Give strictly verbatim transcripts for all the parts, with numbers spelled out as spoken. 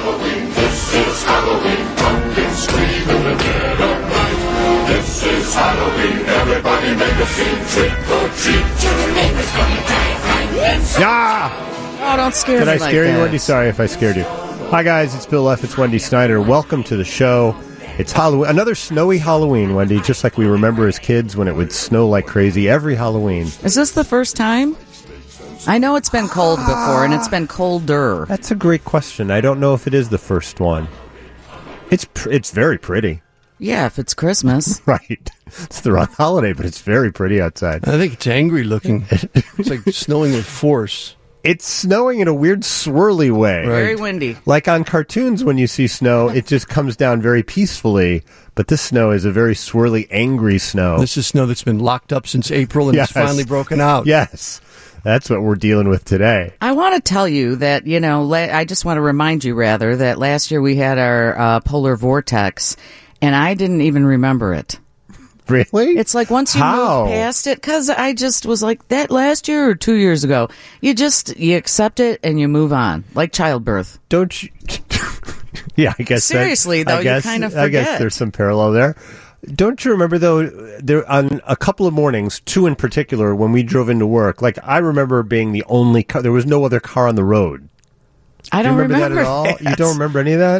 Halloween, this is Halloween, pumpkin scream in the dead of night. This is Halloween, everybody make a scene, trick or treat, till the neighbors gonna die of fright. Yeah! Oh, don't scare Did me I like scare that. you, Wendy? Sorry if I scared you. Hi, guys. It's Bill F. It's Wendy Snyder. Welcome to the show. It's Halloween. Another snowy Halloween, Wendy, just like we remember as kids when it would snow like crazy every Halloween. Is this the first time? I know it's been cold before, and it's been colder. That's a great question. I don't know if it is the first one. It's pr- it's very pretty. Yeah, if it's Christmas. Right. It's the wrong holiday, but it's very pretty outside. I think it's angry looking. It's like snowing with force. It's snowing in a weird swirly way. Right. Very windy. Like on cartoons, when you see snow, it just comes down very peacefully. But this snow is a very swirly, angry snow. This is snow that's been locked up since April and Yes. it's finally broken out. Yes. That's what we're dealing with today. I want to tell you that, you know, la- I just want to remind you, rather, that last year we had our uh, polar vortex, and I didn't even remember it. Really? It's like once you How? move past it, because I just was like, that last year or two years ago, you just, you accept it and you move on, like childbirth. Don't you? Yeah, I guess. that- Seriously, though, I you guess, kind of I guess forget. there's some parallel there. Don't you remember, though, there on a couple of mornings, two in particular, when we drove into work, like, I remember being the only car, there was no other car on the road. I Do you don't remember, that at all? that. You don't remember any of that?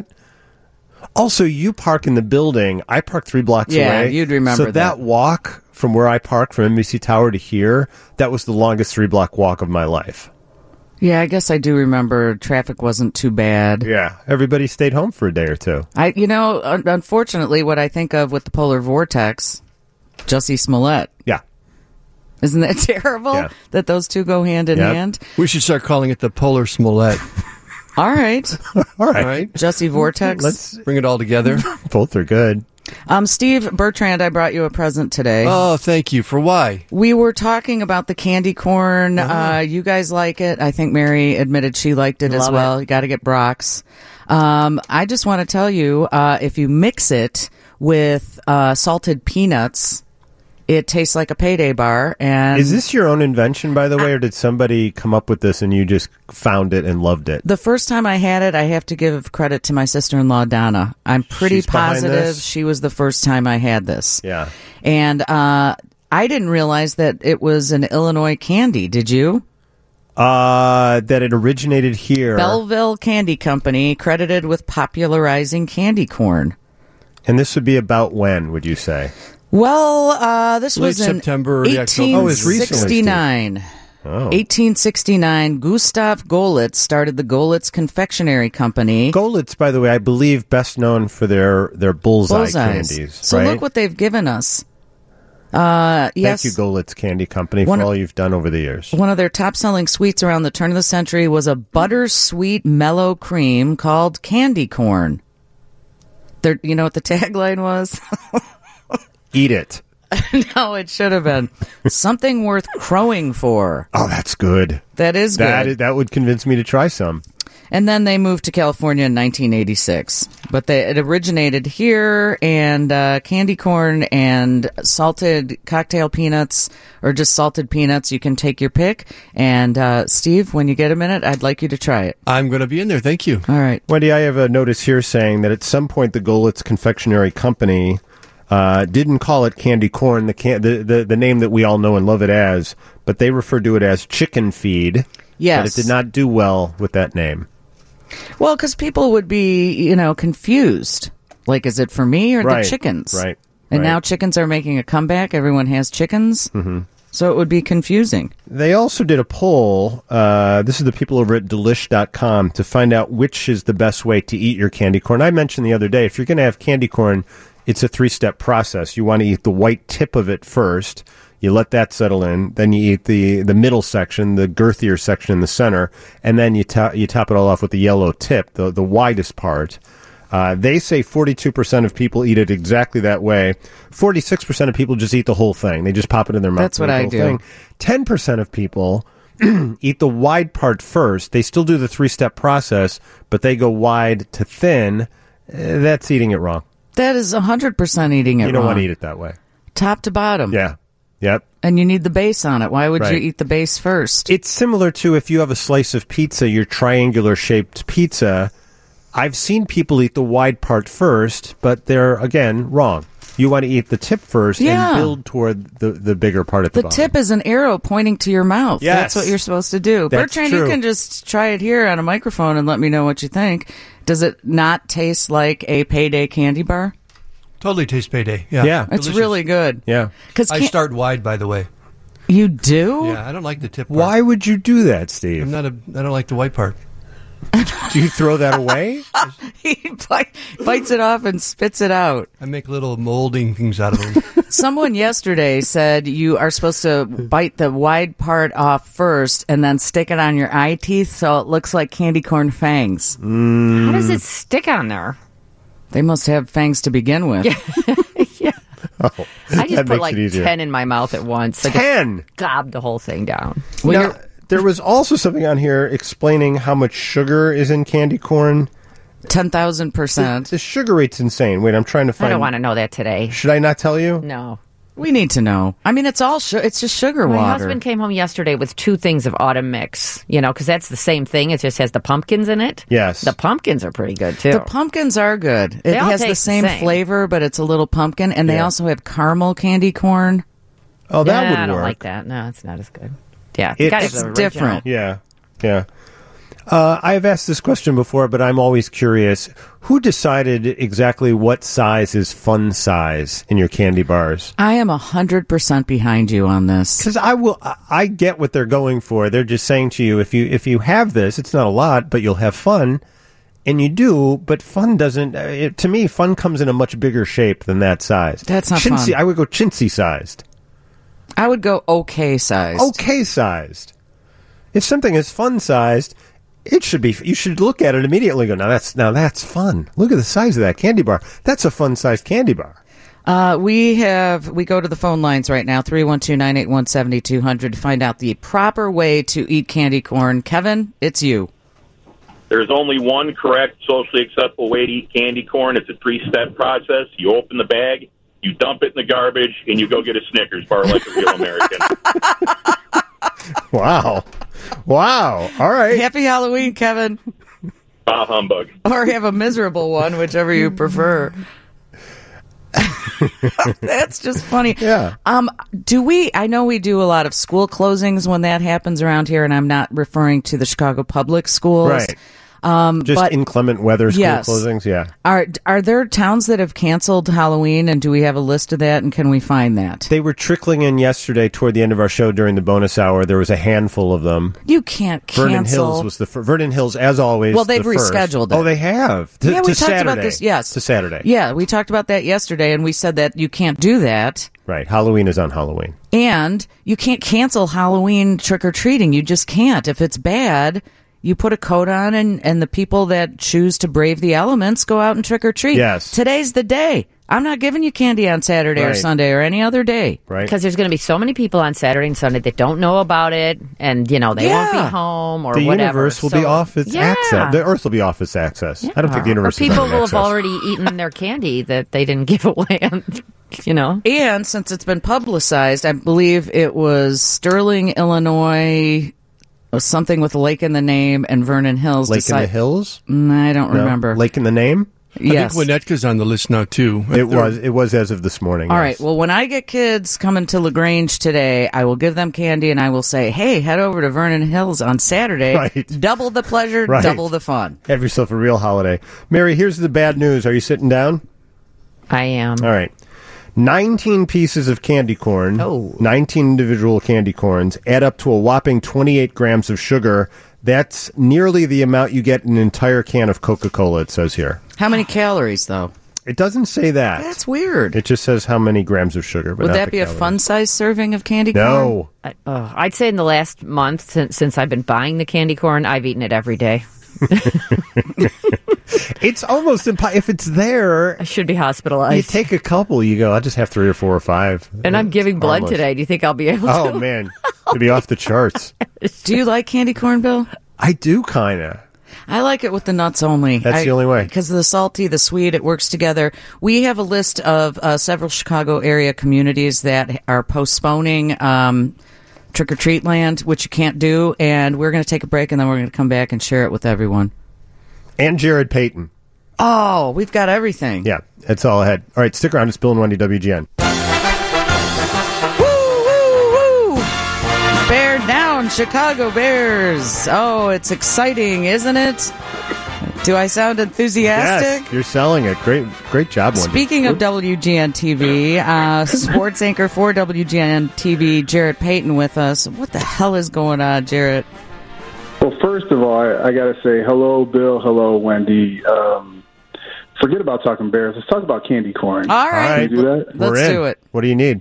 Also, you park in the building. I park three blocks Yeah, away. you'd remember So that. that walk from where I park from N B C Tower to here, that was the longest three-block walk of my life. Yeah, I guess I do remember traffic wasn't too bad. Yeah. Everybody stayed home for a day or two. I, you know, un- unfortunately, what I think of with the polar vortex, Jussie Smollett. Yeah. Isn't that terrible Yeah. that those two go hand in Yep. hand? We should start calling it the Polar Smollett. All right, All right. All right? Jussie Vortex. Let's. Bring it all together. Both are good. Um, Steve Bertrand, I brought you a present today. Oh, thank you. For why? We were talking about the candy corn. Uh, you guys like it. I think Mary admitted she liked it as Love well. You got to get Brock's. Um, I just want to tell you, uh, if you mix it with uh, salted peanuts, it tastes like a payday bar. And Is this your own invention, by the way, or did somebody come up with this and you just found it and loved it? the first time I had it, I have to give credit to my sister-in-law, Donna. I'm pretty She's behind positive this? she was the first time I had this. Yeah. And uh, I didn't realize that it was an Illinois candy. Did you? Uh, that it originated here. Belleville Candy Company, credited with popularizing candy corn. And this would be about when, would you say? Well, uh, this Late was in September, early October. Oh, it's recently, eighteen sixty-nine. Oh. eighteen sixty-nine, Gustav Golitz started the Golitz Confectionery Company. Golitz, by the way, I believe best known for their, their bullseye Bullseyes. candies. So right? look what they've given us. Uh, yes. Thank you, Golitz Candy Company, for One of- all you've done over the years. One of their top-selling sweets around the turn of the century was a buttersweet mellow cream called candy corn. Their, you know what the tagline was? Eat it. No, it should have been something worth crowing for. Oh, that's good. That is good. That, is, that would convince me to try some. And then they moved to California in nineteen eighty-six. But they, it originated here, and uh, candy corn and salted cocktail peanuts, or just salted peanuts. You can take your pick. And uh, Steve, when you get a minute, I'd like you to try it. I'm going to be in there. Thank you. All right. Wendy, I have a notice here saying that at some point the Golitz Confectionery Company uh, didn't call it candy corn, the, can- the, the the name that we all know and love it as, but they referred to it as chicken feed. Yes. But it did not do well with that name. Well, because people would be, you know, confused. Like, is it for me or Right, the chickens? right, And right. now chickens are making a comeback. Everyone has chickens. Mm-hmm. So it would be confusing. They also did a poll. Uh, this is the people over at delish dot com to find out which is the best way to eat your candy corn. I mentioned the other day, if you're going to have candy corn, it's a three-step process. You want to eat the white tip of it first. You let that settle in. Then you eat the, the middle section, the girthier section in the center, and then you top you top it all off with the yellow tip, the the widest part. Uh, they say forty-two percent of people eat it exactly that way. forty-six percent of people just eat the whole thing. They just pop it in their mouth. That's what the I whole do. thing. ten percent of people eat the wide part first. They still do the three-step process, but they go wide to thin. Uh, that's eating it wrong. That is one hundred percent eating it You don't wrong. want to eat it that way. Top to bottom. Yeah. Yep. And you need the base on it. Why would Right. you eat the base first? It's similar to if you have a slice of pizza, your triangular shaped pizza. I've seen people eat the wide part first, but they're, again, wrong. You want to eat the tip first Yeah. and build toward the, the bigger part at the, The bottom. tip is an arrow pointing to your mouth. Yes. That's what you're supposed to do. That's Bertrand, true. you can just try it here on a microphone and let me know what you think. Does it not taste like a payday candy bar? Totally tastes payday. Yeah. Yeah. It's Delicious. really good. Yeah. Because I start wide, by the way. you do? Yeah, I don't like the tip part. Why would you do that, I'm Steve? not a. I don't like the white part. Do you throw that away? He bite, bites it off and spits it out. I make little molding things out of them. Someone yesterday said you are supposed to bite the wide part off first and then stick it on your eye teeth so it looks like candy corn fangs. How does it stick on there? They must have fangs to begin with. Yeah. Oh, I just that put makes like it easier. ten in my mouth at once. I just Ten. gobbed the whole thing down. Well, Now, you're- there was also something on here explaining how much sugar is in candy corn. ten thousand percent. The sugar rate's insane. Wait, I'm trying to I find. don't want to know that today. Should I not tell you? No. We need to know. I mean, it's all su- it's just sugar My water. husband came home yesterday with two things of autumn mix, you know, because that's the same thing. It just has the pumpkins in it. Yes. The pumpkins are pretty good, too. The pumpkins are good. It They all has the taste the same, same. flavor, but it's a little pumpkin, and they Yeah. also have caramel candy corn. Oh, that Nah, would I don't work. like that. No, it's not as good. Yeah. It's- gotta have It's the original. different. Yeah, yeah. Uh, I've asked this question before, but I'm always curious. Who decided exactly what size is fun size in your candy bars? I am one hundred percent behind you on this. Because I will, I- I get what they're going for. They're just saying to you, if you if you have this, it's not a lot, but you'll have fun, and you do. But fun doesn't. Uh, it, to me, fun comes in a much bigger shape than that size. That's not chintzy. fun. I would go chintzy sized. I would go okay sized. Okay sized. If something is fun sized, it should be. You should look at it immediately. And go, now that's now that's fun. Look at the size of that candy bar. That's a fun sized candy bar. Uh, we have, we go to the phone lines right now, three one two, nine eight one, seven two zero zero to find out the proper way to eat candy corn. Kevin, it's you. There's only one correct, socially acceptable way to eat candy corn. It's a three-step process. You open the bag, you dump it in the garbage, and you go get a Snickers bar like a real American. Wow, wow. All right. Happy Halloween, Kevin. Bah humbug. Or have a miserable one, whichever you prefer. That's just funny. Yeah. Um, do we, I know we do a lot of school closings when that happens around here, and I'm not referring to the Chicago public schools. Right. Um, Just but inclement weather school Yes. closings. Yeah. are, are there towns that have canceled Halloween, and do we have a list of that, and can we find that? They were trickling in yesterday toward the end of our show during the bonus hour. There was a handful of them. You can't cancel. Vernon Hills was the fir- Vernon Hills, as always. Well, they've the first. rescheduled it. Oh, they have. To, yeah, to we talked Saturday. about this. Yes, to Saturday. Yeah, we talked about that yesterday, and we said that you can't do that, Right. Halloween is on Halloween. and you can't cancel Halloween trick or treating. You just can't. If it's bad, you put a coat on, and and the people that choose to brave the elements go out and trick or treat. Yes. Today's the day. I'm not giving you candy on Saturday or Right. Sunday or any other day. Right. Because there's going to be so many people on Saturday and Sunday that don't know about it, and, you know, they won't be Yeah. home or the whatever. universe will So- be off its yeah. access. The Earth will be off its access. I don't think the universe Or is people on will access. have already eaten their candy that they didn't give away, on, you know. And since it's been publicized, I believe it was Sterling, Illinois, or something with a lake in the name, and Vernon Hills. Lake in the decide- Hills? Mm, I don't No? remember. Lake in the name? Yes. I think Winnetka's on the list now, too. It was. It was as of this morning. All yes. right. Well, when I get kids coming to LaGrange today, I will give them candy and I will say, hey, head over to Vernon Hills on Saturday. Right. Double the pleasure, Right. double the fun. Have yourself a real holiday. Mary, here's the bad news. Are you sitting down? I am. All right. nineteen pieces of candy corn, Oh. nineteen individual candy corns, add up to a whopping twenty-eight grams of sugar. That's nearly the amount you get in an entire can of Coca-Cola, it says here. How many calories, though? It doesn't say that. That's weird. It just says how many grams of sugar. But Would not that the be a calories. fun-sized serving of candy corn? No. I, uh, I'd say in the last month, since, since I've been buying the candy corn, I've eaten it every day. It's almost impossible. If it's there, I should be you hospitalized. take a couple, you go, I'll just have three or four or five. and I'm giving blood Harmless. today. Do you think I'll be able to? Oh, man. To be off the charts. Do you like candy corn, Bill? I do, kind of. I like it with the nuts only. That's the only way. Because the salty, the sweet, it works together. We have a list of uh, several Chicago area communities that are postponing um, Trick or Treat Land, which you can't do. And we're going to take a break, and then we're going to come back and share it with everyone. And Jared Payton. Oh, we've got everything. Yeah, that's all ahead. All right, stick around. It's Bill and Wendy, W G N. Woo, woo, woo! Bear down, Chicago Bears. Oh, it's exciting, isn't it? Do I sound enthusiastic? Yes, you're selling it. Great, great job, Wendy. Speaking of W G N T V, uh, sports anchor for W G N T V, Jarrett Payton, with us. What the hell is going on, Jarrett? Well, first of all, I, I got to say hello, Bill. Hello, Wendy. Um, forget about talking Bears. Let's talk about candy corn. All right. Can we do that? Let's We're in. do it. What do you need?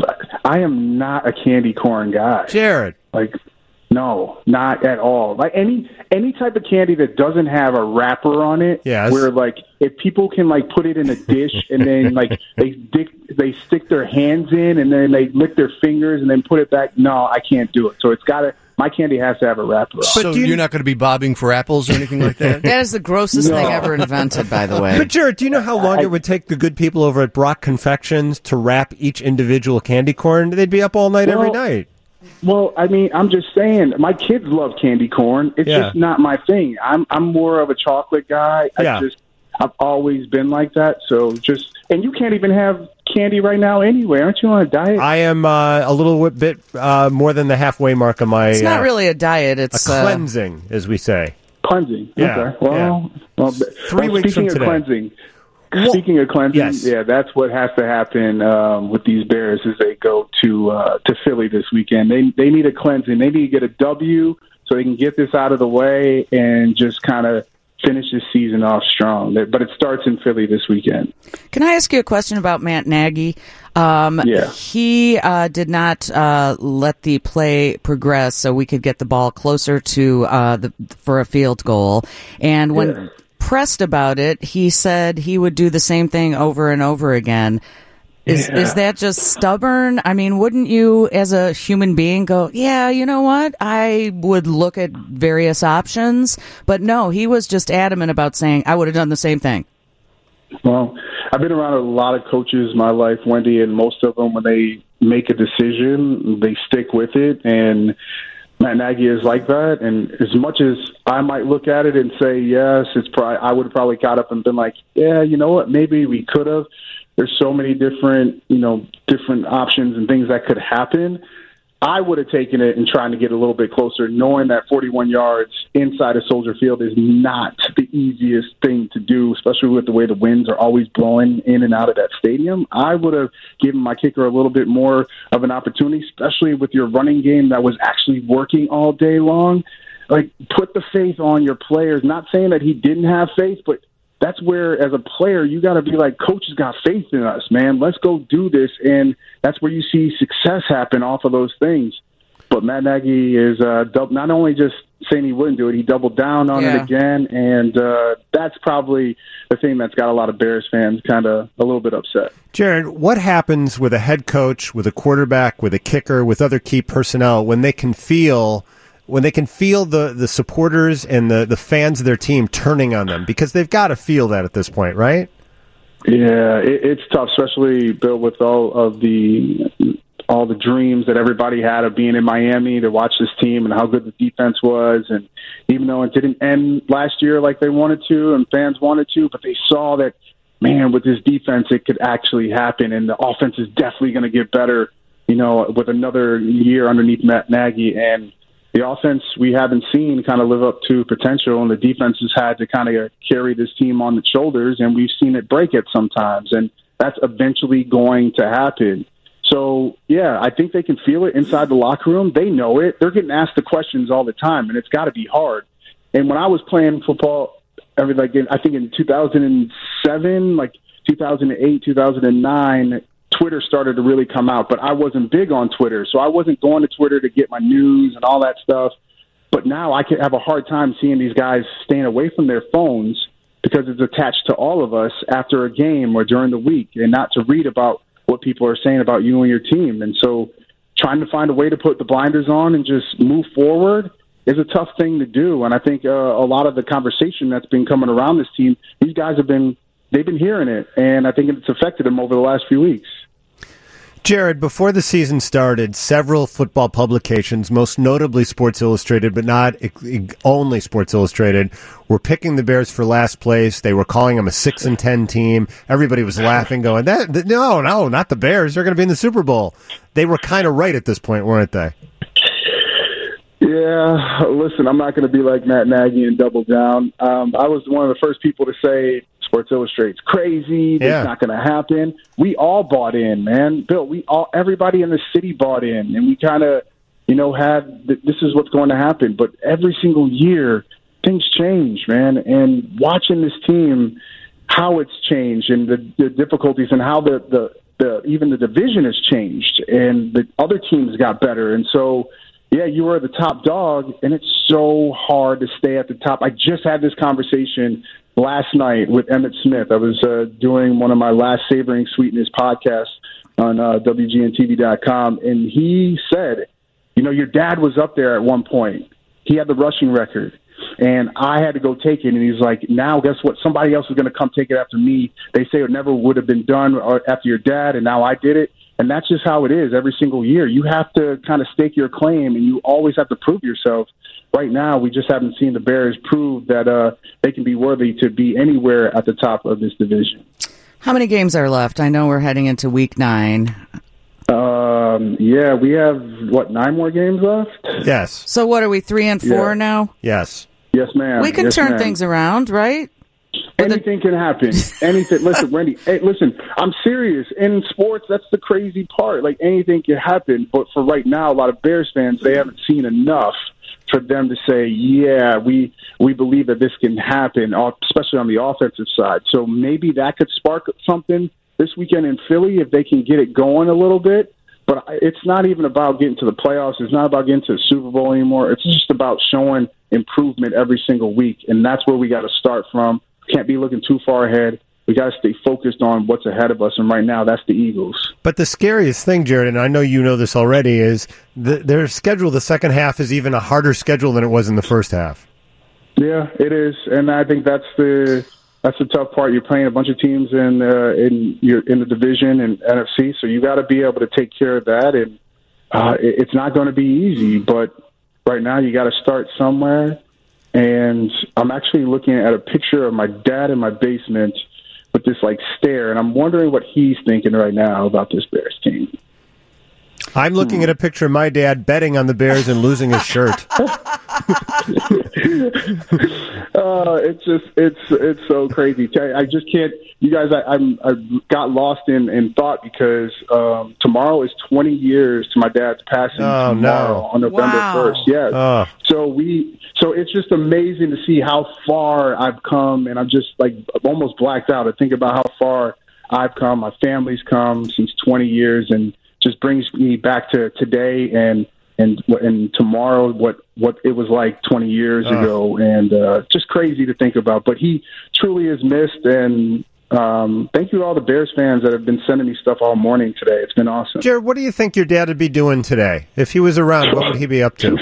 I am not a candy corn guy. Jared. Like, no, not at all. Like any any type of candy that doesn't have a wrapper on it, Yes. where like if people can like put it in a dish and then like they stick they stick their hands in and then they lick their fingers and then put it back. No, I can't do it. So it's got to my candy has to have a wrapper on. So do you- you're not going to be bobbing for apples or anything like that? That is the grossest No. thing ever invented, by the way. But Jared, do you know how long it would take the good people over at Brock Confections to wrap each individual candy corn? They'd be up all night every Well, night. Well, I mean, I'm just saying, my kids love candy corn. It's Yeah. just not my thing. I'm I'm more of a chocolate guy. Yeah. I just I've always been like that. So just and you can't even have candy right now anyway. Aren't you on a diet? I am uh, a little bit uh, more than the halfway mark of my It's not uh, really a diet. a It's uh, cleansing, as we say. Cleansing. Yeah, Okay. Well, well but- Three well, weeks speaking from of today. cleansing. Well, Speaking of cleansing, yes. yeah, that's what has to happen um, with these Bears as they go to uh, to Philly this weekend. They they need a cleansing. They need to get a W so they can get this out of the way and just kind of finish this season off strong. But it starts in Philly this weekend. Can I ask you a question about Matt Nagy? Um, Yeah. He uh, did not uh, let the play progress so we could get the ball closer to uh, the for a field goal. And when Yeah. pressed about it, he said he would do the same thing over and over again. Is Yeah. is that just stubborn? I mean, wouldn't you, as a human being, go, yeah, you know what? I would look at various options. But no, he was just adamant about saying, I would have done the same thing. Well, I've been around a lot of coaches in my life, Wendy, and most of them, when they make a decision, they stick with it. And Matt Nagy is like that. And as much as I might look at it and say, yes, it's probably, I would have probably got up and been like, yeah, you know what, maybe we could have. There's so many different, you know, different options and things that could happen. I would have taken it and trying to get a little bit closer, knowing that forty-one yards inside of Soldier Field is not the easiest thing to do, especially with the way the winds are always blowing in and out of that stadium. I would have given my kicker a little bit more of an opportunity, especially with your running game that was actually working all day long. Like, put the faith on your players. Not saying that he didn't have faith, but that's where, as a player, you got to be like, coach has got faith in us, man. Let's go do this. And that's where you see success happen off of those things. But Matt Nagy is uh, dub- not only just saying he wouldn't do it, he doubled down on Yeah. it again. And uh, that's probably the thing that's got a lot of Bears fans kind of a little bit upset. Jared, what happens with a head coach, with a quarterback, with a kicker, with other key personnel when they can feel when they can feel the, the supporters and the, the fans of their team turning on them? Because they've got to feel that at this point, right? Yeah, it, it's tough, especially, Bill, with all of the all the dreams that everybody had of being in Miami to watch this team and how good the defense was. And even though it didn't end last year like they wanted to and fans wanted to, but they saw that, man, with this defense, it could actually happen. And the offense is definitely going to get better, you know, with another year underneath Matt Nagy. And the offense we haven't seen kind of live up to potential, and the defense has had to kind of carry this team on its shoulders, and we've seen it break it sometimes, and that's eventually going to happen. So, yeah, I think they can feel it inside the locker room. They know it. They're getting asked the questions all the time, and it's got to be hard. And when I was playing football, I mean, like in, I think in two thousand seven, like two thousand eight, two thousand nine, Twitter started to really come out, but I wasn't big on Twitter, so I wasn't going to Twitter to get my news and all that stuff. But now I can have a hard time seeing these guys staying away from their phones because it's attached to all of us after a game or during the week, and not to read about what people are saying about you and your team. And so trying to find a way to put the blinders on and just move forward is a tough thing to do. And I think uh, a lot of the conversation that's been coming around this team, these guys have been, they've been hearing it, and I think it's affected them over the last few weeks. Jared, before the season started, several football publications, most notably Sports Illustrated, but not only Sports Illustrated, were picking the Bears for last place. They were calling them a six and ten team. Everybody was laughing, going, "That no, no, not the Bears. They're going to be in the Super Bowl." They were kind of right at this point, weren't they? Yeah, listen, I'm not going to be like Matt Nagy and double down. Um, I was one of the first people to say Sports Illustrated's crazy. It's Yeah. not going to happen. We all bought in, man. Bill, we all, everybody in the city bought in, and we kind of, you know, had th- this is what's going to happen. But every single year, things change, man. And watching this team, how it's changed, and the, the difficulties, and how the, the the even the division has changed, and the other teams got better, and so. Yeah, you were the top dog, and it's so hard to stay at the top. I just had this conversation last night with Emmitt Smith. I was uh, doing one of my last Savoring Sweetness podcasts on uh, W G N T V dot com, and he said, you know, your dad was up there at one point. He had the rushing record, and I had to go take it, and he's like, now guess what? Somebody else is going to come take it after me. They say it never would have been done after your dad, and now I did it. And that's just how it is every single year. You have to kind of stake your claim, and you always have to prove yourself. Right now, we just haven't seen the Bears prove that uh, they can be worthy to be anywhere at the top of this division. How many games are left? I know we're heading into week nine. Um, yeah, we have, what, nine more games left? Yes. So what are we, three and four Yeah. now? Yes. Yes, ma'am. We can Yes, turn ma'am. things around, right? Anything can happen. Anything. Listen, Randy, hey, listen, I'm serious. In sports, that's the crazy part. Like, anything can happen. But for right now, a lot of Bears fans, they haven't seen enough for them to say, yeah, we we believe that this can happen, especially on the offensive side. So maybe that could spark something this weekend in Philly if they can get it going a little bit. But it's not even about getting to the playoffs. It's not about getting to the Super Bowl anymore. It's just about showing improvement every single week. And that's where we got to start from. Can't be looking too far ahead. We got to stay focused on what's ahead of us, and right now, that's the Eagles. But the scariest thing, Jared, and I know you know this already, is the, their schedule, the second half, is even a harder schedule than it was in the first half. Yeah, it is, and I think that's the that's the tough part. You're playing a bunch of teams in uh, in your in the division and N F C, so you got to be able to take care of that, and uh, it, it's not going to be easy. But right now, you got to start somewhere. And I'm actually looking at a picture of my dad in my basement with this, like, stare, and I'm wondering what he's thinking right now about this Bears team. I'm looking at a picture of my dad betting on the Bears and losing his shirt. uh, it's just it's it's so crazy. I just can't. You guys, I, I'm I got lost in, in thought because um, tomorrow is twenty years to my dad's passing. Oh, tomorrow no. on November Wow. first. Yeah. Oh. So we. So it's just amazing to see how far I've come, and I'm just like almost blacked out to think about how far I've come. My family's come since twenty years, and just brings me back to today and and and tomorrow what what it was like twenty years Oh. ago, and uh, just crazy to think about. But he truly is missed, and um, thank you to all the Bears fans that have been sending me stuff all morning today. It's been awesome. Jared, what do you think your dad would be doing today? If he was around, what would he be up to?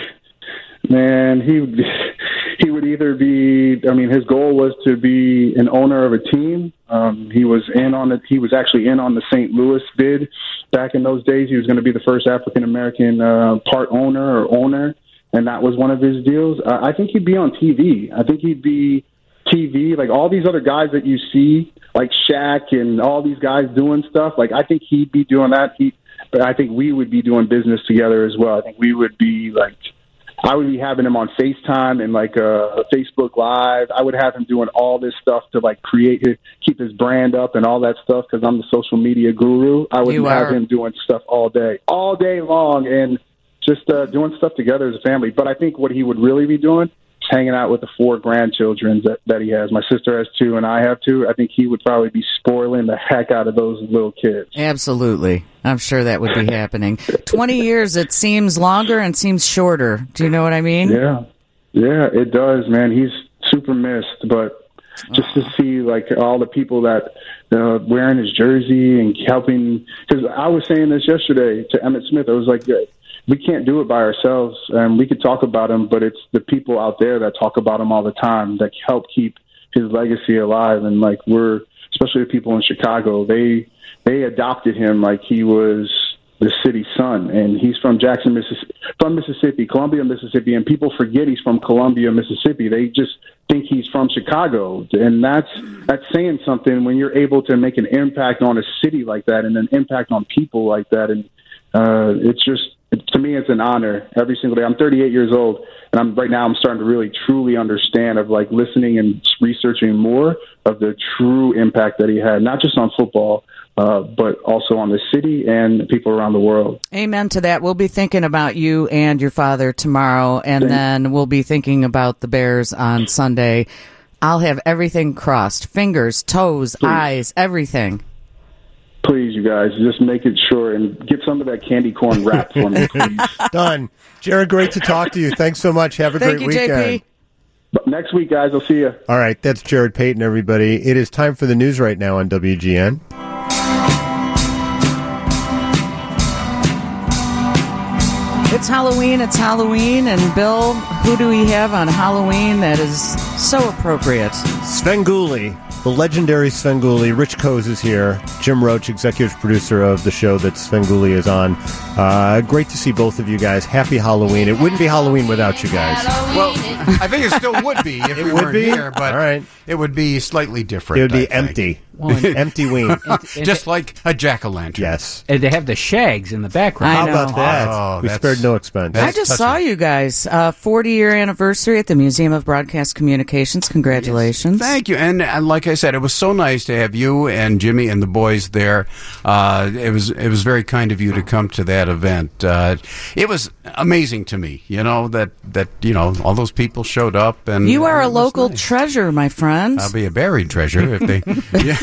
Man, he he would either be. I mean, his goal was to be an owner of a team. Um, he was in on the. He was actually in on the Saint Louis bid back in those days. He was going to be the first African American uh, part owner or owner, and that was one of his deals. Uh, I think he'd be on T V. I think he'd be T V like all these other guys that you see, like Shaq and all these guys doing stuff. Like I think he'd be doing that. He, but I think we would be doing business together as well. I think we would be like. I would be having him on FaceTime and like a, a Facebook Live. I would have him doing all this stuff to like create his, keep his brand up and all that stuff because I'm the social media guru. I would You have are. him doing stuff all day, all day long, and just uh, doing stuff together as a family. But I think what he would really be doing is hanging out with the four grandchildren that, that he has. My sister has two and I have two. I think he would probably be spoiling the heck out of those little kids. Absolutely. I'm sure that would be happening. twenty years, it seems longer and seems shorter. Do you know what I mean? Yeah, yeah, it does, man. He's super missed, but just to see like all the people that uh, wearing his jersey and helping. Because I was saying this yesterday to Emmitt Smith. I was like, we can't do it by ourselves, and we could talk about him, but it's the people out there that talk about him all the time that help keep his legacy alive. And like we're, especially the people in Chicago, they. They adopted him like he was the city's son, and he's from Jackson, Mississippi, from Mississippi, Columbia, Mississippi, and people forget he's from Columbia, Mississippi. They just think he's from Chicago, and that's that's saying something when you're able to make an impact on a city like that and an impact on people like that. And uh, it's just, it, to me, it's an honor every single day. I'm thirty-eight years old, and I'm right now I'm starting to really truly understand of like listening and researching more of the true impact that he had, not just on football, Uh, but also on the city and people around the world. Amen to that. We'll be thinking about you and your father tomorrow, and Thanks. then we'll be thinking about the Bears on Sunday. I'll have everything crossed. Fingers, toes, Please. eyes, everything. Please, you guys, just make it sure and get some of that candy corn wrap for me, please. Done. Jared, great to talk to you. Thanks so much. Have a Thank great you, weekend. J P. But next week, guys, I'll see you. All right, that's Jared Payton, everybody. It is time for the news right now on W G N. It's Halloween, it's Halloween, and Bill, who do we have on Halloween that is so appropriate? Svengoolie, the legendary Svengoolie. Rich Coase is here. Jim Roach, executive producer of the show that Svengoolie is on. Uh, great to see both of you guys. Happy Halloween. It wouldn't be Halloween without you guys. Well, I think it still would be if It we would weren't be? here, but All right. it would be slightly different. It would be I think. empty. Well, and- Empty ween. Just like a jack-o'-lantern. Yes. And they have the shags in the background. I How know. about that? Oh, we that's- spared no expense. that's- I just touching. saw you guys. Uh, forty-year anniversary at the Museum of Broadcast Communications. Congratulations. Thank you. And, and like I said, it was so nice to have you and Jimmy and the boys there. Uh, it was it was very kind of you to come to that event. Uh, it was amazing to me, you know, that, that you know all those people showed up. And You are it a was local nice. treasure, my friend. I'll be a buried treasure if they. Yeah.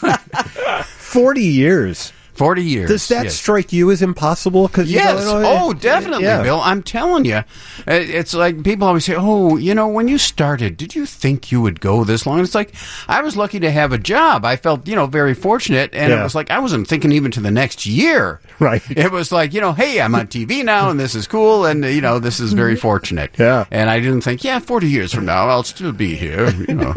forty years. Forty years. Does that yes. strike you as impossible? Cause Yes. You know, Oh, definitely, yeah. Bill. I'm telling you. It's like people always say, oh, you know, when you started, did you think you would go this long? It's like, I was lucky to have a job. I felt, you know, very fortunate. And Yeah. it was like, I wasn't thinking even to the next year. Right. It was like, you know, hey, I'm on T V now and this is cool. And, you know, this is very fortunate. Yeah. And I didn't think, yeah, forty years from now, I'll still be here, you know.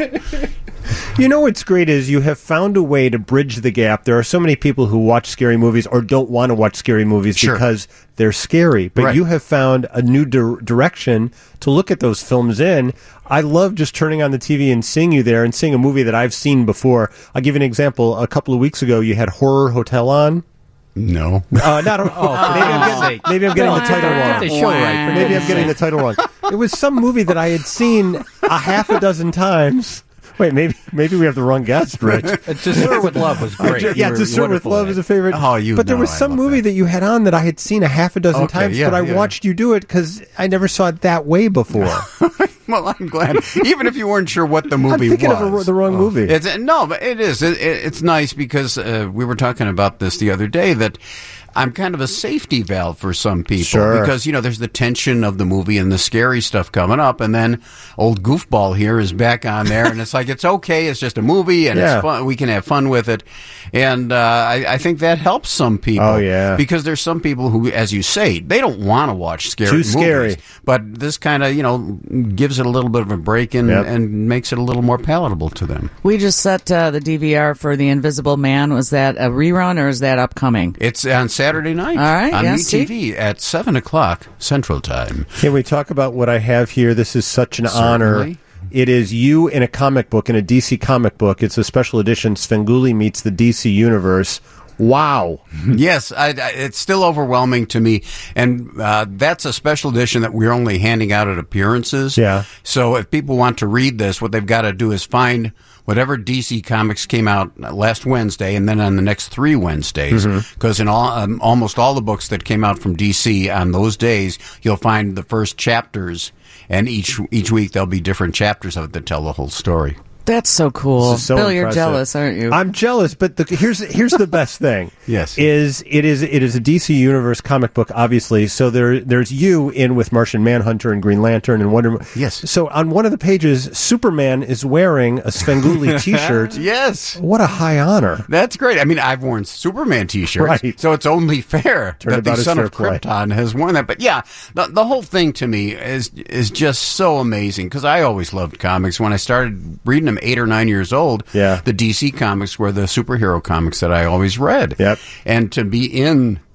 You know what's great is you have found a way to bridge the gap. There are so many people who watch scary movies or don't want to watch scary movies Sure. because they're scary. But Right. you have found a new dir- direction to look at those films in. I love just turning on the T V and seeing you there and seeing a movie that I've seen before. I'll give you an example. A couple of weeks ago, you had Horror Hotel on. No. Uh, not a, Oh, for maybe, I'm goodness getting, sake. maybe I'm getting the title Get wrong. the show right. for Maybe I'm goodness getting the sake. title wrong. It was some movie that I had seen a half a dozen times. Wait, maybe maybe we have the wrong guest, Rich. Uh, To Serve with Love was great. Yeah, You were To Serve with wonderful Love at is it. a favorite. Oh, you But there know was I some love movie that. that you had on that I had seen a half a dozen Okay, times, yeah, but I yeah. watched you do it because I never saw it that way before. Well, I'm glad. Even if you weren't sure what the movie I'm thinking was. of a, the wrong movie. It's, no, but it is. It, it, it's nice because uh, we were talking about this the other day that I'm kind of a safety valve for some people. Sure. Because, you know, there's the tension of the movie and the scary stuff coming up, and then old goofball here is back on there, and it's like, it's okay, it's just a movie, and Yeah. it's fun. We can have fun with it. And uh, I, I think that helps some people. Oh, yeah. Because there's some people who, as you say, they don't want to watch scary Too movies. scary. But this kind of, you know, gives it a little bit of a break and, Yep. and makes it a little more palatable to them. We just set uh, the D V R for The Invisible Man. Was that a rerun or is that upcoming? It's on Saturday night All right, on yeah, U T V at seven o'clock Central Time. Can we talk about what I have here? This is such an honor. Certainly. It is you in a comic book, in a D C comic book. It's a special edition, Svengoolie Meets the D C Universe. Wow. Yes, I, I, it's still overwhelming to me, and uh, that's a special edition that we're only handing out at appearances. Yeah. So if people want to read this, what they've got to do is find whatever D C Comics came out last Wednesday, and then on the next three Wednesdays, because in all, um, almost all the books that came out from D C on those days, you'll find the first chapters, and each each week there'll be different chapters of it that tell the whole story. That's so cool. This is so Bill, you're impressive. jealous, aren't you? I'm jealous, but the, here's here's the best thing. Yes. is it is it is a D C Universe comic book, obviously. So there there's you in with Martian Manhunter and Green Lantern and Wonder Woman. Yes. So on one of the pages, Superman is wearing a Svengoolie T-shirt. Yes. What a high honor! That's great. I mean, I've worn Superman T-shirts, Right. so it's only fair Turnabout that the is son fair of play. Krypton has worn that. But yeah, the, the whole thing to me is is just so amazing because I always loved comics. When I started reading them eight or nine years old, Yeah. the D C comics were the superhero comics that I always read. Yep. And to be in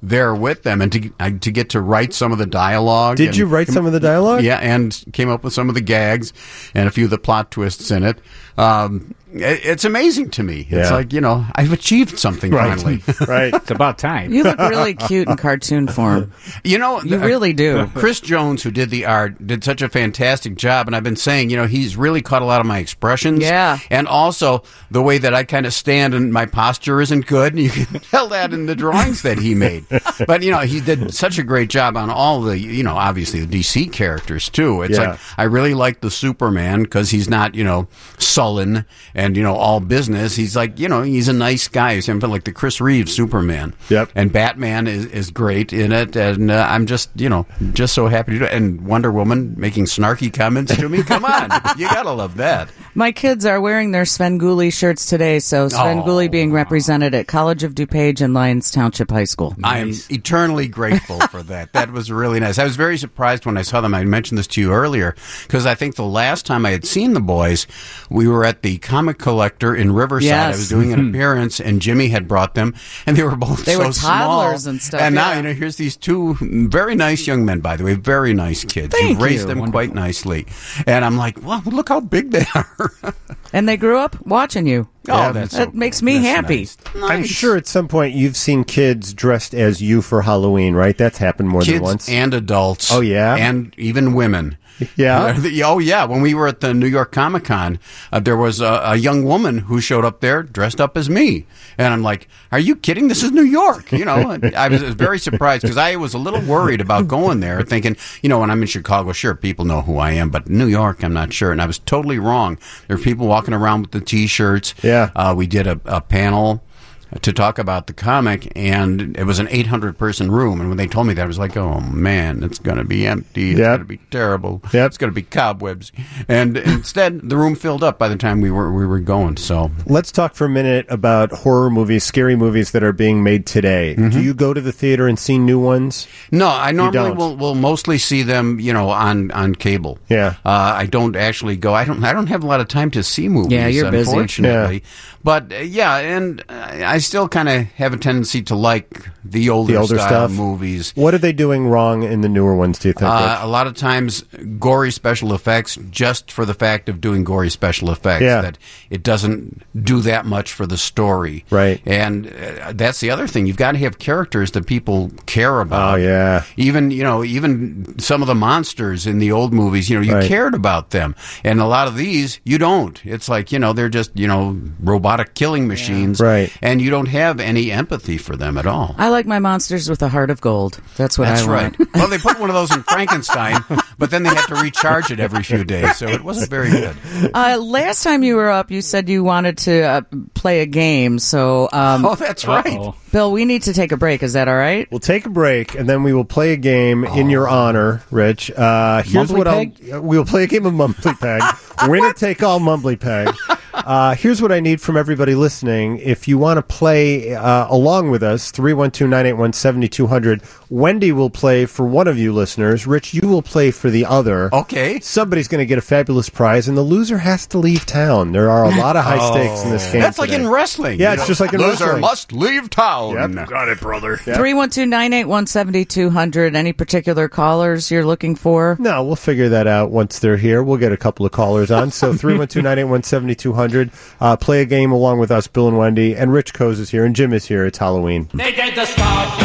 there with them, and to uh, to get to write some of the dialogue. Did and, you write some of the dialogue? Yeah, and came up with some of the gags and a few of the plot twists in it. Um, it it's amazing to me. It's Yeah. like, you know, I've achieved something Right. finally. Right. It's about time. You look really cute in cartoon form. You know, You uh, really do. Chris Jones, who did the art, did such a fantastic job, and I've been saying, you know, he's really caught a lot of my expressions. Yeah. And also the way that I kind of stand and my posture isn't good, and you can tell that in the drawings that he made. But, you know, he did such a great job on all the, you know, obviously the D C characters, too. It's Yeah. like, I really like the Superman because he's not, you know, sullen and, you know, all business. He's like, you know, he's a nice guy. He's something like the Chris Reeves Superman. Yep. And Batman is, is great in it, and uh, I'm just, you know, just so happy to do it. And Wonder Woman making snarky comments to me. Come on, you gotta love that. My kids are wearing their Svengoolie shirts today, so Svengoolie Oh. being represented at College of DuPage and Lyons Township High School. I am eternally grateful for that. That was really nice. I was very surprised when I saw them. I mentioned this to you earlier because I think the last time I had seen the boys, we were at the Comic Collector in Riverside. Yes. I was doing an appearance, and Jimmy had brought them, and they were both They so were toddlers small. and stuff, And now, yeah. you know, here's these two very nice young men, by the way, very nice kids. Thank You've raised you. them Wonderful. quite nicely. And I'm like, well, look how big they are. And they grew up watching you. Oh, that's that so- makes me that's happy. nice. I'm Nice. sure at some point you've seen kids dressed as you for Halloween, right? That's happened more Kids than once. and adults. Oh, yeah? And even women. Yeah? Oh, yeah. When we were at the New York Comic Con, uh, there was a, a young woman who showed up there dressed up as me. And I'm like, are you kidding? This is New York. You know, and I was very surprised because I was a little worried about going there thinking, you know, when I'm in Chicago, sure, people know who I am. But New York, I'm not sure. And I was totally wrong. There were people walking around with the T-shirts. Yeah. Uh, we did a, a panel to talk about the comic, and it was an eight hundred person room. And when they told me that, I was like, oh, man, it's going to be empty. It's Yep. going to be terrible. Yep. It's going to be cobwebs. And instead, the room filled up by the time we were we were going. So Let's talk for a minute about horror movies, scary movies that are being made today. Mm-hmm. Do you go to the theater and see new ones? no, I normally don't? will will mostly see them, you know, on, on cable. Yeah. Uh, I don't actually go. I don't. I don't have a lot of time to see movies. Yeah, you're busy. Unfortunately. But uh, yeah, and uh, I still kind of have a tendency to like the older, The older style stuff? movies. What are they doing wrong in the newer ones, do you think? Uh, a lot of times, gory special effects, just for the fact of doing gory special effects, Yeah. that it doesn't do that much for the story. Right. And uh, that's the other thing. You've got to have characters that people care about. Oh, yeah. Even, you know, even some of the monsters in the old movies, you know, you Right. cared about them. And a lot of these, you don't. It's like, you know, they're just, you know, robotic killing machines. Right. And you don't have any empathy for them at all. I like my monsters with a heart of gold. That's what That's I right. want. Well, they put one of those in Frankenstein, but then they had to recharge it every few days, so it wasn't very good. Uh, last time you were up, you said you wanted to uh, play a game. So, um, Oh, that's right. Uh-oh. Bill, we need to take a break. Is that all right? We'll take a break, and then we will play a game in your honor, Rich. Uh, here's Mumbly what Peg? I'll. We'll play a game of Mumbly Peg. Winner take all Mumbly Peg. Uh, here's what I need from everybody listening. If you want to play uh, along with us, three one two, nine eight one, seven two zero zero. Wendy will play for one of you listeners. Rich, you will play for the other. Okay. Somebody's going to get a fabulous prize, and the loser has to leave town. There are a lot of high stakes in this game. That's like today. in wrestling. Yeah, You it's know, just like in loser wrestling. must leave town. Yep. Got it, brother. three one two, nine eight one, seven two zero zero. Any particular callers you're looking for? No, we'll figure that out once they're here. We'll get a couple of callers on. So three one two, nine eight one, seven two zero zero. Uh, play a game along with us, Bill and Wendy. And Rich Coase is here, and Jim is here. It's Halloween. They did the stop.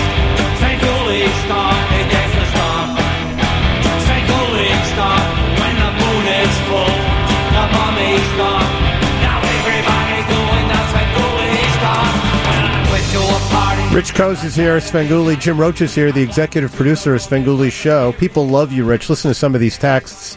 Saint Cooley stop. They did the stop. Saint Cooley stop. When the moon is full, the mummy stop. Now everybody's doing the Saint Cooley stop. When I went to a party. Rich Coase is here. Svengoolie. Jim Roach is here, the executive producer of Svengoolie's show. People love you, Rich. Listen to some of these texts.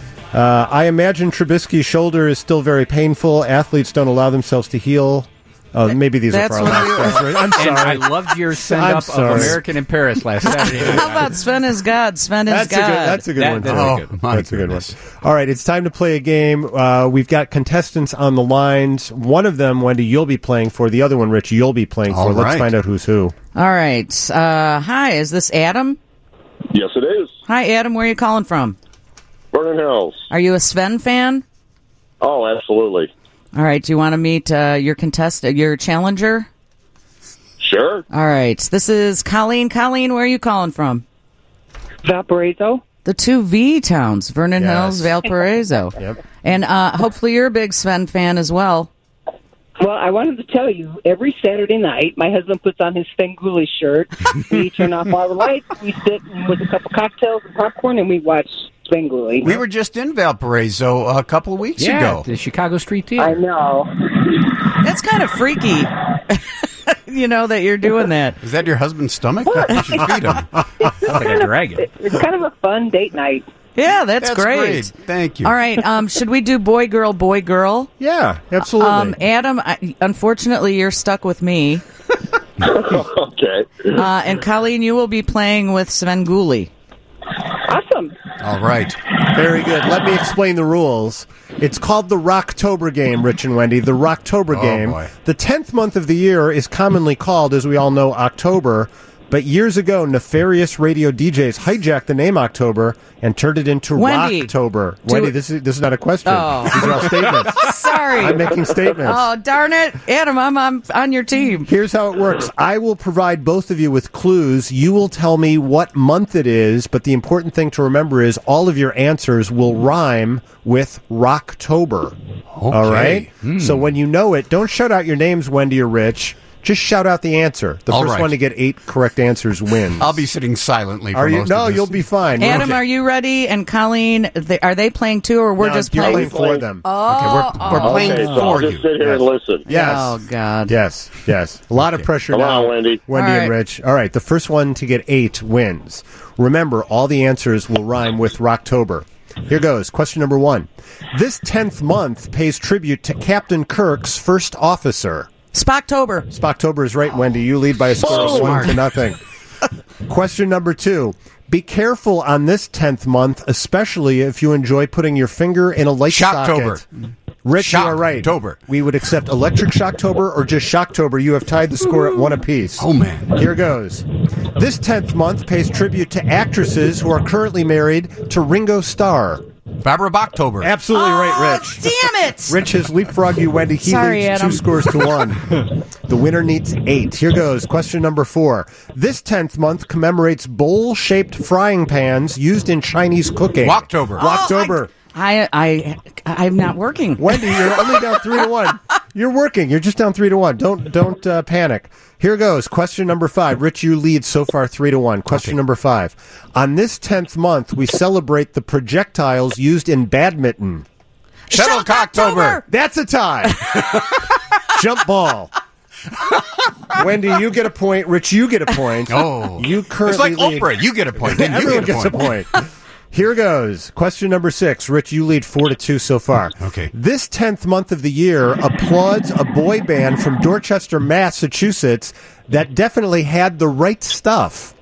Uh, I imagine Trubisky's shoulder is still very painful. Athletes don't allow themselves to heal. Oh, maybe these That's are for our what we last guys, right? I'm And I sorry. loved your send I'm up of sorry. American in Paris last Saturday. How about Sven is God? Sven is That's a God. good. That's a good That- one. that's too. very Oh, good. my That's a good one. goodness. All right, it's time to play a game. Uh, we've got contestants on the lines. One of them, Wendy, you'll be playing for. The other one, Rich, you'll be playing for. All Let's right. find out who's who. All right. Uh, hi, is this Adam? Yes, it is. Hi, Adam. Where are you calling from? Vernon Hills. Are you a Sven fan? Oh, absolutely. All right. Do you want to meet uh, your contestant, your challenger? Sure. All right. This is Colleen. Colleen, where are you calling from? Valparaiso. The two V towns, Vernon Yes. Hills, Valparaiso. Yep. And uh, hopefully you're a big Sven fan as well. Well, I wanted to tell you, every Saturday night, my husband puts on his Svengoolie shirt. We turn off all the lights. We sit with a couple cocktails and popcorn, and we watch Svengoolie. We were just in Valparaiso a couple of weeks Yeah, ago. the Chicago Street Theater. I know. That's kind of freaky, you know, that you're doing that. Is that your husband's stomach? You should feed him. It's like a dragon. It's kind of a fun date night. Yeah, that's, That's great. great. Thank you. All right. Um, should we do boy, girl, boy, girl? Yeah, absolutely. Um, Adam, I, unfortunately, you're stuck with me. Okay. Uh, and Colleen, you will be playing with Svengoolie. Awesome. All right. Very good. Let me explain the rules. It's called the Rocktober game, Rich and Wendy. The Rocktober Oh, game. boy. The tenth month of the year is commonly called, as we all know, October. But years ago, nefarious radio D Js hijacked the name October and turned it into Wendy, Rocktober. do Wendy, it- this is this is not a question. Oh. These are all statements. Sorry. I'm making statements. Oh, darn it. Adam, I'm, I'm on your team. Here's how it works. I will provide both of you with clues. You will tell me what month it is, but the important thing to remember is all of your answers will rhyme with Rocktober. All right? Hmm. So when you know it, don't shout out your names, Wendy or Rich. Just shout out the answer. The All first right. one to get eight correct answers wins. I'll be sitting silently for Are you? most No, of this. you'll be fine. Adam, Okay. are you ready? And Colleen, they, are they playing too, or we're No, just you're playing? for them. Oh, Okay, we're, we're oh. playing Okay, so for I'll you. just sit here and listen. Yes. Oh, God. Yes, yes. A lot of pressure Come now. on, Wendy. Wendy All and right. Rich. All right, the first one to get eight wins. Remember, all the answers will rhyme with Rocktober. Here goes. Question number one. This tenth month pays tribute to Captain Kirk's first officer. Spocktober. Spocktober is right, Wendy. You lead by a score of one Smart. to nothing. Question number two. Be careful on this tenth month, especially if you enjoy putting your finger in a light Shocktober. socket. Rich, you are right. Shocktober. We would accept Electric Shocktober or just Shocktober. You have tied the score at one apiece. Oh, man. Here goes. This tenth month pays tribute to actresses who are currently married to Ringo Starr. Barbara Bocktober. Absolutely right, Oh, Rich. damn it. Rich has leapfrogged you, Wendy. He Sorry, leads Adam. two scores to one. The winner needs eight. Here goes. Question number four. This tenth month commemorates bowl-shaped frying pans used in Chinese cooking. Walktober. Walktober. I, I, I'm not working. Wendy, you're only down three to one. You're working. You're just down three to one. Don't don't uh, panic. Here goes. Question number five. Rich, you lead so far three to one. Question Okay. number five. On this tenth month, we celebrate the projectiles used in badminton. Shuttlecocktober. That's a tie. Jump ball. Wendy, you get a point. Rich, you get a point. Oh. You currently It's like lead. Oprah. You get a point. Then you Everyone get a gets point. a point. Here goes. Question number six. Rich, you lead four to two so far. Okay. This tenth month of the year applauds a boy band from Dorchester, Massachusetts that definitely had the right stuff.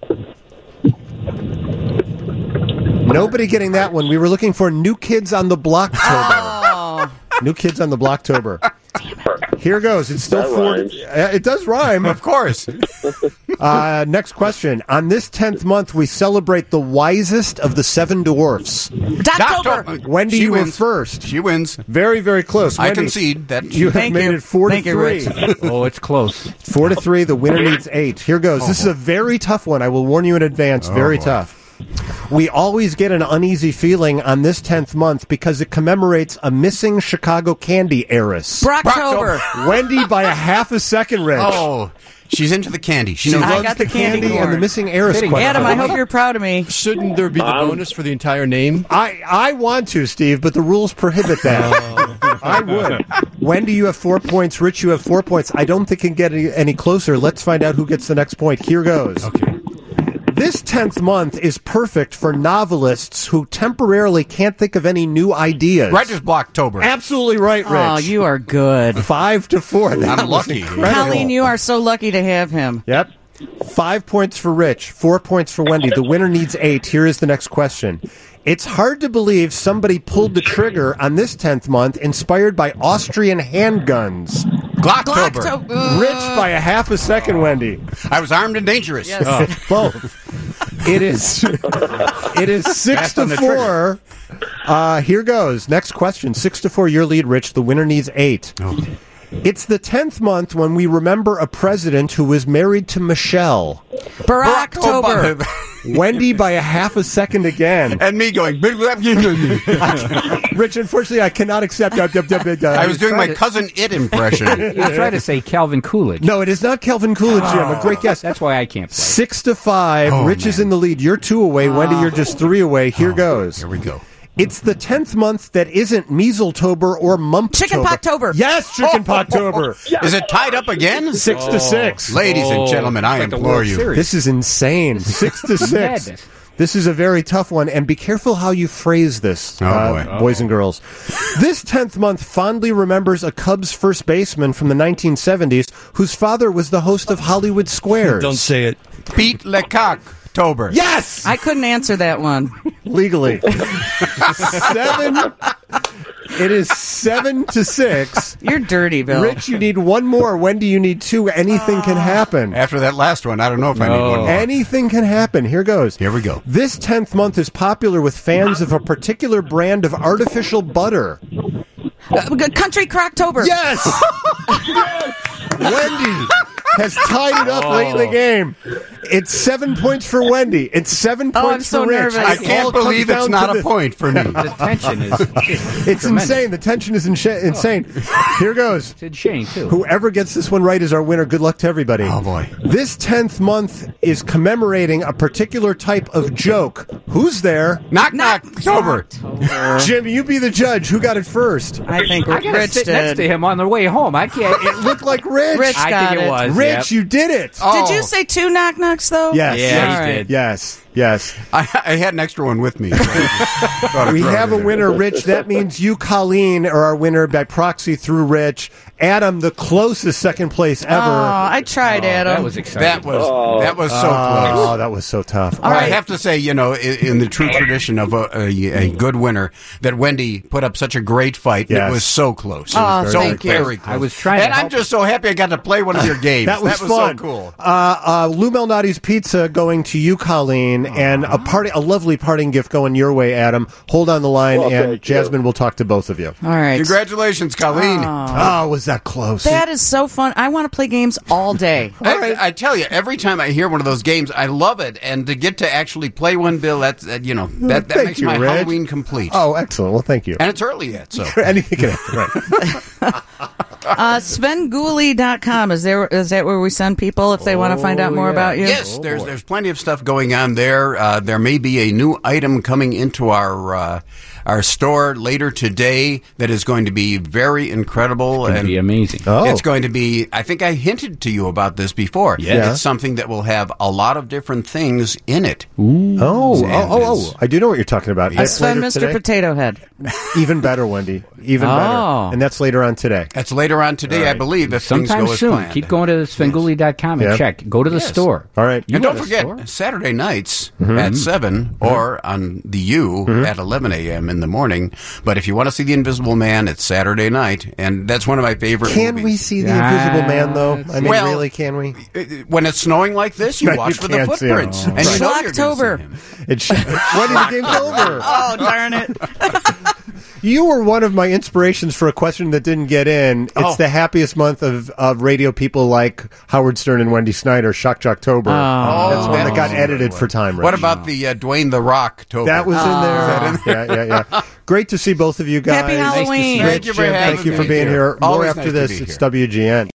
Nobody getting that one. We were looking for New Kids on the Blocktober. Oh. New Kids on the Blocktober. Here goes. It's still That four. rhymes. Uh, it does rhyme. Of course. Uh, next question. On this tenth month, we celebrate the wisest of the seven dwarfs. Doctober. Wendy, She you were wins. first. She wins. Very, very close. I Wendy, concede that. You have Thank made you. it four Thank to you, three. Rich. Oh, it's close. Four to three. The winner needs eight. Here goes. This is a very tough one. I will warn you in advance. Very boy. tough. We always get an uneasy feeling on this tenth month because it commemorates a missing Chicago candy heiress. Brocktober. Wendy by a half a second, Rich. Oh, she's into the candy. She She knows. I loves got the the candy candy and corn. the missing heiress Fitting. question. Adam, I hope you're proud of me. Shouldn't there be the Um, bonus for the entire name? I, I want to, Steve, but the rules prohibit that. I would. Wendy, you have four points. Rich, you have four points. I don't think it can get any, any closer. Let's find out who gets the next point. Here goes. Okay. This tenth month is perfect for novelists who temporarily can't think of any new ideas. Writer's Blocktober. Absolutely right, Rich. Oh, you are good. Five to four. That I'm was lucky. incredible. Colleen, you are so lucky to have him. Yep. Five points for Rich, four points for Wendy. The winner needs eight. Here is the next question. It's hard to believe somebody pulled the trigger on this tenth month inspired by Austrian handguns. Glocktober. Glocktober. Rich by a half a second, Wendy. I was armed and dangerous. Yes. Uh, both. It is it is six Fast to on the four. Uh, here goes. Next question. Six to four, your lead, Rich. The winner needs eight. Oh. It's the tenth month when we remember a president who was married to Michelle. Barack October. Wendy by a half a second again. And me going, Rich, unfortunately, I cannot accept. I was doing my to- cousin It impression. You try to say Calvin Coolidge. No, it is not Calvin Coolidge, Jim. A great guess. That's why I can't play. Six to five. Oh, Rich is man. in the lead. You're two away. Wendy, you're just three away. Here goes. Here we go. It's the tenth month that isn't Measletober or Mumptober. Chicken Pocktober. Yes, Chicken Pocktober. Is it tied up again? Six to six. Ladies and gentlemen, I It's like the implore World you. Series. This is insane. Six to six. Madness. This is a very tough one, and be careful how you phrase this, Oh, uh, boy. boys and girls. This tenth month fondly remembers a Cubs first baseman from the nineteen seventies whose father was the host of Hollywood Squares. Don't say it. Pete Lecoq. October. Yes! I couldn't answer that one. Legally. Seven. It is seven to six. You're dirty, Bill. Rich, you need one more. Wendy, you need two. Anything can happen. After that last one, I don't know if I need one more. Anything can happen. Here goes. Here we go. This tenth month is popular with fans of a particular brand of artificial butter. Uh, Country Crocktober. Yes! Wendy has tied it up late in the game. It's seven points for Wendy. It's seven Oh, I'm points so for Rich. nervous. I It all can't comes believe down it's to not a this. point for me. The tension is It's tremendous. insane. The tension is insha- insane. Here goes. It's insane, too. Whoever gets this one right is our winner. Good luck to everybody. Oh, boy. This tenth month is commemorating a particular type of joke. Who's there? Knock, knock, October. Jim, you be the judge. Who got it first? I think I gotta Rich sit did. next to him on the way home. I can't. It looked like Rich. Rich I got think it, it. was. Rich, yep. you did it. Oh. Did you say two knock knocks though? Yes. Yeah, yes. he All did. Yes. Yes. I, I had an extra one with me. So I thought I'd We throw it have a in there. winner, Rich. That means you, Colleen, are our winner by proxy through Rich. Adam, the closest second place ever. Oh, I tried, Adam. That was exciting. That was that was so Oh, close. that was so tough. All right. I have to say, you know, in, in the true tradition of a, a, a good winner, that Wendy put up such a great fight. Yes. It was so close. Oh, so thank you. very close. I was trying to and I'm help just so happy I got to play one of your games. That was, fun. so cool. Uh, uh, Lou Malnati's Pizza going to you, Colleen, and a party, a lovely parting gift going your way, Adam. Hold on the line, Well, and thank you. Jasmine will talk to both of you. All right. Congratulations, Colleen. Oh, was that close? That is so fun. I want to play games all day. I, I tell you, every time I hear one of those games, I love it. And to get to actually play one, Bill, that's uh, you know that, that Thank makes you, my Reg. Halloween complete. Oh, excellent. Well, thank you. And it's early yet, so Anything can happen. Right. Uh, Svengoolie dot com. Is there is that where we send people if they want to find out more yeah. about you? yes, there's there's plenty of stuff going on there. Uh, there may be a new item coming into our uh, our store later today that is going to be very incredible It'd and be amazing. Oh. It's going to be, I think I hinted to you about this before. Yeah. It's something that will have a lot of different things in it. Oh, oh, And oh, oh, it's- I do know what you're talking about. Uh, That's Sven, later Mister today? Potato Head. Even better, Wendy. Even Oh. better. And that's later on today. That's later on today, I believe, if things Sometime go as soon. planned. Keep going to Svengoolie dot com and Yeah. check. Go to the Yes. store. All right. You And know don't the forget, store. Saturday nights Mm-hmm. at seven or on the U at eleven a.m. in the morning. But if you want to see The Invisible Man, it's Saturday night. And that's one of my favorite Can movies. we see the Yeah, Invisible Man, though? I mean, well, really, can we? Uh, When it's snowing like this, you No, watch you for the can't see him. footprints. Oh. And you know you're gonna see Schlocktober. him. It's Wendy, the game's over. Oh, darn it. You were one of my inspirations for a question that didn't get in. It's Oh. the happiest month of, of radio people like Howard Stern and Wendy Snyder, Shock Jocktober. Oh, That's one that got that's- edited for time. Rich. What about the uh, Dwayne The Rock Tober? that? Was in there. Yeah, yeah, yeah. Great to see both of you guys. Happy Halloween. Rich, Thank you for Jim, having thank you me for being here. here. More Always after nice to this. be It's here. W G N.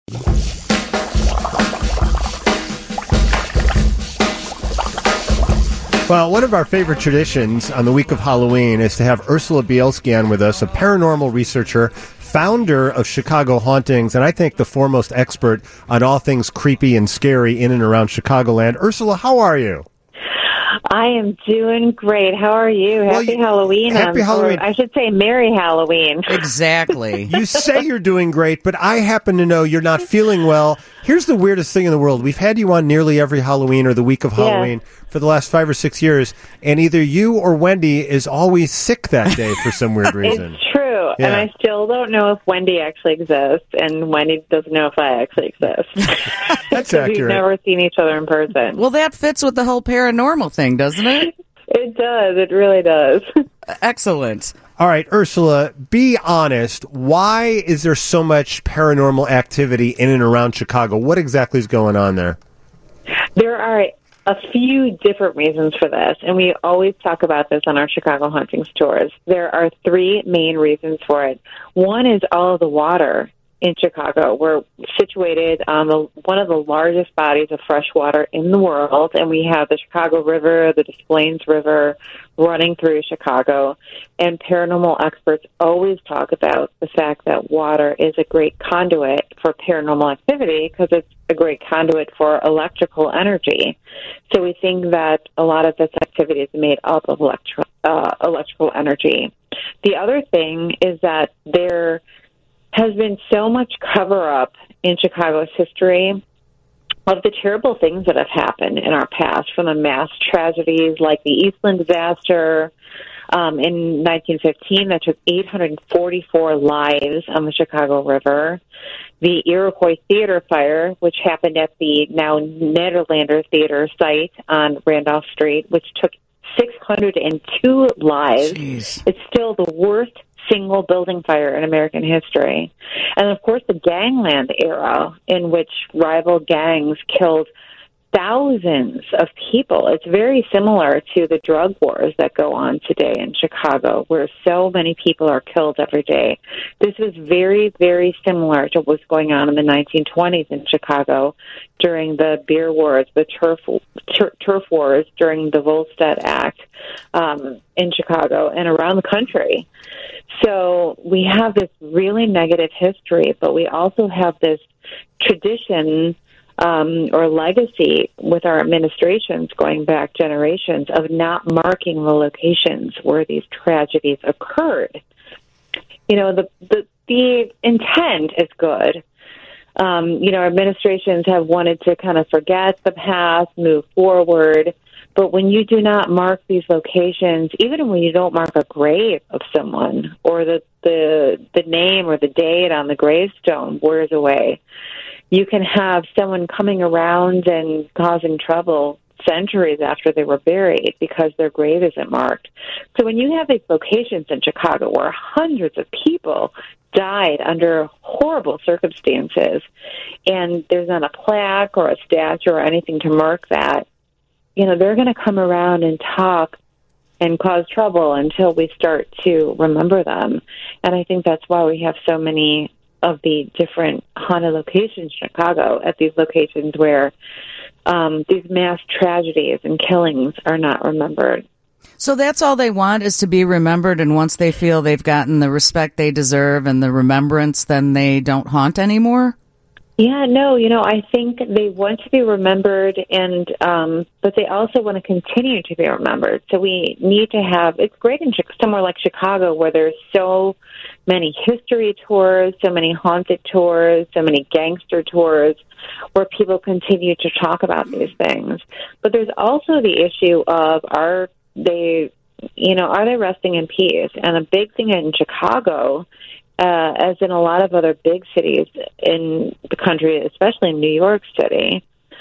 Well, one of our favorite traditions on the week of Halloween is to have Ursula Bielski on with us, a paranormal researcher, founder of Chicago Hauntings, and I think the foremost expert on all things creepy and scary in and around Chicagoland. Ursula, how are you? I am doing great. How are you? Well, Happy you- Halloween. Happy um, Halloween. Or I should say Merry Halloween. Exactly. You say you're doing great, but I happen to know you're not feeling well. Here's the weirdest thing in the world. We've had you on nearly every Halloween or the week of Yeah. Halloween for the last five or six years, and either you or Wendy is always sick that day for some weird reason. It's true. Yeah. And I still don't know if Wendy actually exists, and Wendy doesn't know if I actually exist. That's 'Cause We've accurate. never seen each other in person. Well, that fits with the whole paranormal thing, doesn't it? It does. It really does. Excellent. All right, Ursula, be honest. Why is there so much paranormal activity in and around Chicago? What exactly is going on there? There are a few different reasons for this, and we always talk about this on our Chicago Hauntings tours. There are three main reasons for it. One is all of the water in Chicago. We're situated on the, one of the largest bodies of fresh water in the world, and we have the Chicago River, the Des Plaines River running through Chicago, and paranormal experts always talk about the fact that water is a great conduit for paranormal activity because it's a great conduit for electrical energy. So we think that a lot of this activity is made up of electro, uh, electrical energy. The other thing is that there has been so much cover-up in Chicago's history of the terrible things that have happened in our past, from the mass tragedies like the Eastland disaster um, in nineteen fifteen that took eight hundred forty-four lives on the Chicago River, the Iroquois Theater fire, which happened at the now Nederlander Theater site on Randolph Street, which took six hundred two lives. Jeez. It's still the worst single building fire in American history. And, of course, the gangland era, in which rival gangs killed thousands of people. It's very similar to the drug wars that go on today in Chicago, where so many people are killed every day. This was very, very similar to what was going on in the nineteen twenties in Chicago during the beer wars, the turf tur- turf wars during the Volstead Act um, in Chicago and around the country. So we have this really negative history, but we also have this tradition um, or legacy with our administrations going back generations of not marking the locations where these tragedies occurred. You know, the the, the intent is good. Um, you know, our administrations have wanted to kind of forget the past, move forward. But when you do not mark these locations, even when you don't mark a grave of someone or the, the, the name or the date on the gravestone wears away, you can have someone coming around and causing trouble centuries after they were buried because their grave isn't marked. So when you have these locations in Chicago where hundreds of people died under horrible circumstances and there's not a plaque or a statue or anything to mark that, you know, they're going to come around and talk and cause trouble until we start to remember them. And I think that's why we have so many of the different haunted locations in Chicago at these locations where um, these mass tragedies and killings are not remembered. So that's all they want, is to be remembered, and once they feel they've gotten the respect they deserve and the remembrance, then they don't haunt anymore? Yeah, no, you know, I think they want to be remembered, and um, but they also want to continue to be remembered. So we need to have, it's great in somewhere like Chicago where there's so many history tours, so many haunted tours, so many gangster tours, where people continue to talk about these things. But there's also the issue of, are they, you know, are they resting in peace? And a big thing in Chicago, Uh, as in a lot of other big cities in the country, especially in New York City,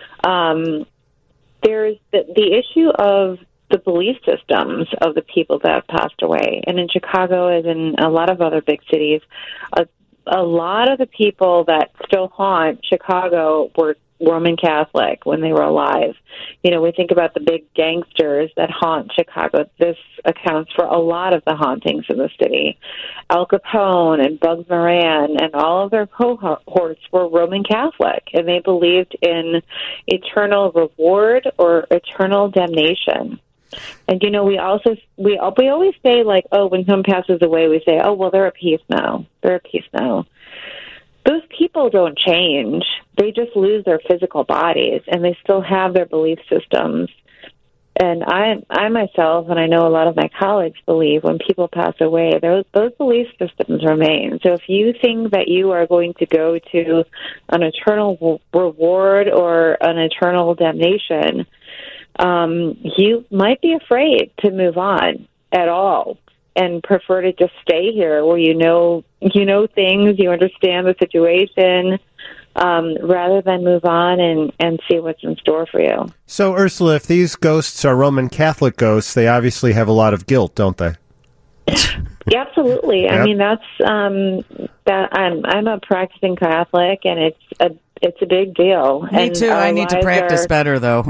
um, there's the, the issue of the belief systems of the people that have passed away. And in Chicago, as in a lot of other big cities, a, a lot of the people that still haunt Chicago were Roman Catholic when they were alive. You know, we think about the big gangsters that haunt Chicago. This accounts for a lot of the hauntings in the city. Al Capone and Bugs Moran and all of their cohorts were Roman Catholic, and they believed in eternal reward or eternal damnation. And, you know, we also, we, we always say, like, oh, when someone passes away, we say, oh, well, they're at peace now. They're at peace now. Those people don't change. They just lose their physical bodies, and they still have their belief systems. And I, I myself, and I know a lot of my colleagues believe when people pass away, those, those belief systems remain. So if you think that you are going to go to an eternal reward or an eternal damnation, um, you might be afraid to move on at all, and prefer to just stay here where you know you know things, you understand the situation, um, rather than move on and, and see what's in store for you. So, Ursula, if these ghosts are Roman Catholic ghosts, they obviously have a lot of guilt, don't they? Absolutely. Yep. I mean, that's um, that. I'm I'm a practicing Catholic, and it's a it's a big deal. Me and too. I need to practice are, better, though.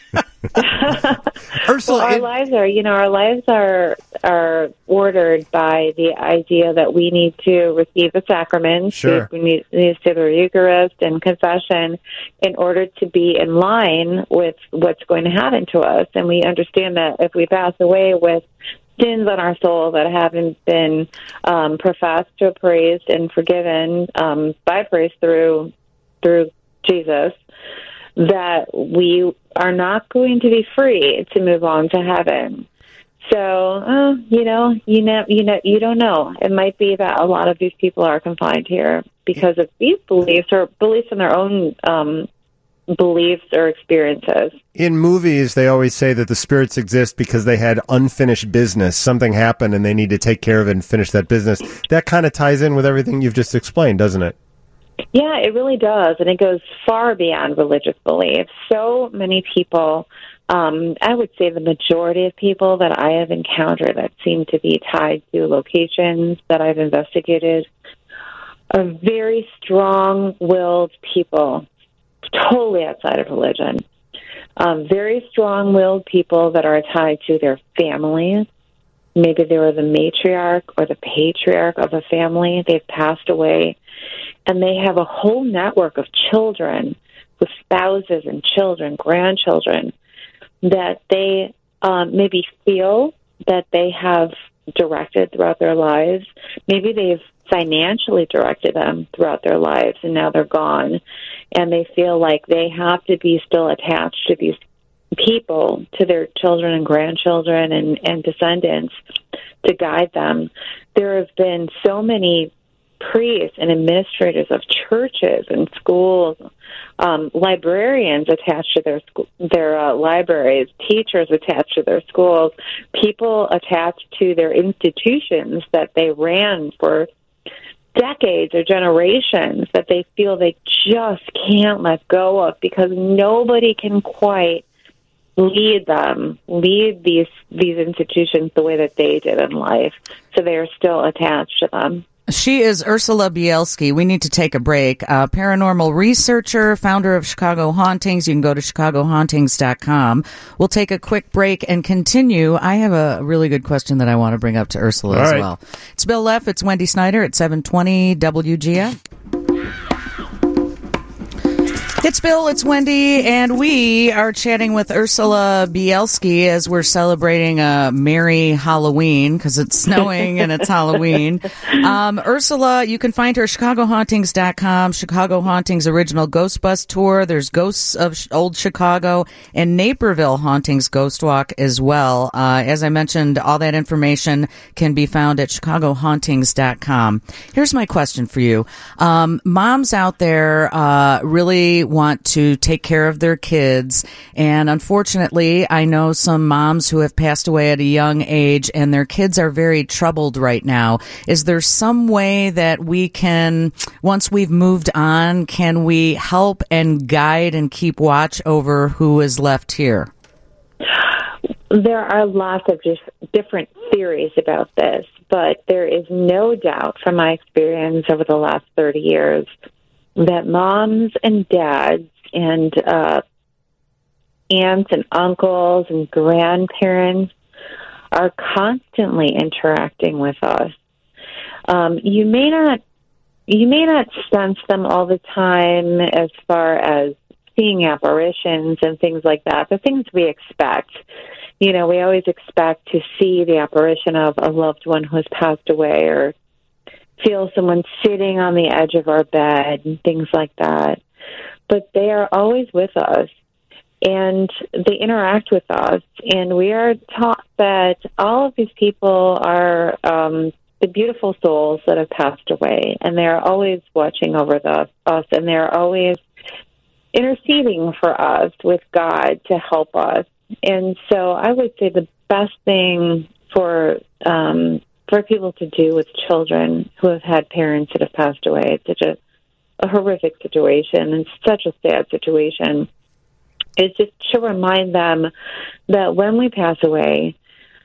Ursula, well, our it- lives are, you know, our lives are are ordered by the idea that we need to receive the sacraments. Sure. We, we need, need to do the Eucharist and confession in order to be in line with what's going to happen to us. And we understand that if we pass away with sins on our soul that haven't been um, professed or praised and forgiven um, by praise through through Jesus, that we are not going to be free to move on to heaven. So, uh, you know, you know, you know, you don't know. It might be that a lot of these people are confined here because of these beliefs or beliefs in their own um, beliefs or experiences. in movies, they always say that the spirits exist because they had unfinished business. Something happened and they need to take care of it and finish that business. That kind of ties in with everything you've just explained, doesn't it? Yeah, it really does, and it goes far beyond religious beliefs. So many people, um, I would say the majority of people that I have encountered that seem to be tied to locations that I've investigated are very strong-willed people, totally outside of religion. Um, very strong-willed people that are tied to their families. Maybe they were the matriarch or the patriarch of a family. They've passed away. And they have a whole network of children with spouses and children, grandchildren, that they um, maybe feel that they have directed throughout their lives. Maybe they've financially directed them throughout their lives, and now they're gone. And they feel like they have to be still attached to these people, to their children and grandchildren and, and descendants to guide them. There have been so many priests and administrators of churches and schools, um, librarians attached to their school, their uh, libraries, teachers attached to their schools, people attached to their institutions that they ran for decades or generations that they feel they just can't let go of because nobody can quite lead them, lead these these institutions the way that they did in life. So they are still attached to them. She is Ursula Bielski. We need to take a break. Uh, paranormal researcher, founder of Chicago Hauntings. You can go to chicago hauntings dot com. We'll take a quick break and continue. I have a really good question that I want to bring up to Ursula All as right. well. It's Bill Leff. It's Wendy Snyder at seven twenty W G F. It's Bill, it's Wendy, and we are chatting with Ursula Bielski as we're celebrating a merry Halloween because it's snowing and it's Halloween. Um, Ursula, you can find her at chicago hauntings dot com, Chicago Hauntings Original Ghost Bus Tour. There's Ghosts of Old Chicago and Naperville Hauntings Ghost Walk as well. Uh, as I mentioned, all that information can be found at chicago hauntings dot com. Here's my question for you. Um, moms out there uh, really want to take care of their kids, and unfortunately I know some moms who have passed away at a young age and their kids are very troubled right now. Is there some way that we can, once we've moved on, can we help and guide and keep watch over who is left here? There are lots of just different theories about this, but there is no doubt from my experience over the last thirty years that moms and dads and uh, aunts and uncles and grandparents are constantly interacting with us. Um, you may not you may not sense them all the time as far as seeing apparitions and things like that, the things we expect. You know, we always expect to see the apparition of a loved one who has passed away or feel someone sitting on the edge of our bed and things like that. But they are always with us, and they interact with us, and we are taught that all of these people are um, the beautiful souls that have passed away, and they are always watching over the, us, and they are always interceding for us with God to help us. And so I would say the best thing for um, for people to do with children who have had parents that have passed away, it's such a, a horrific situation and such a sad situation, is just to remind them that when we pass away,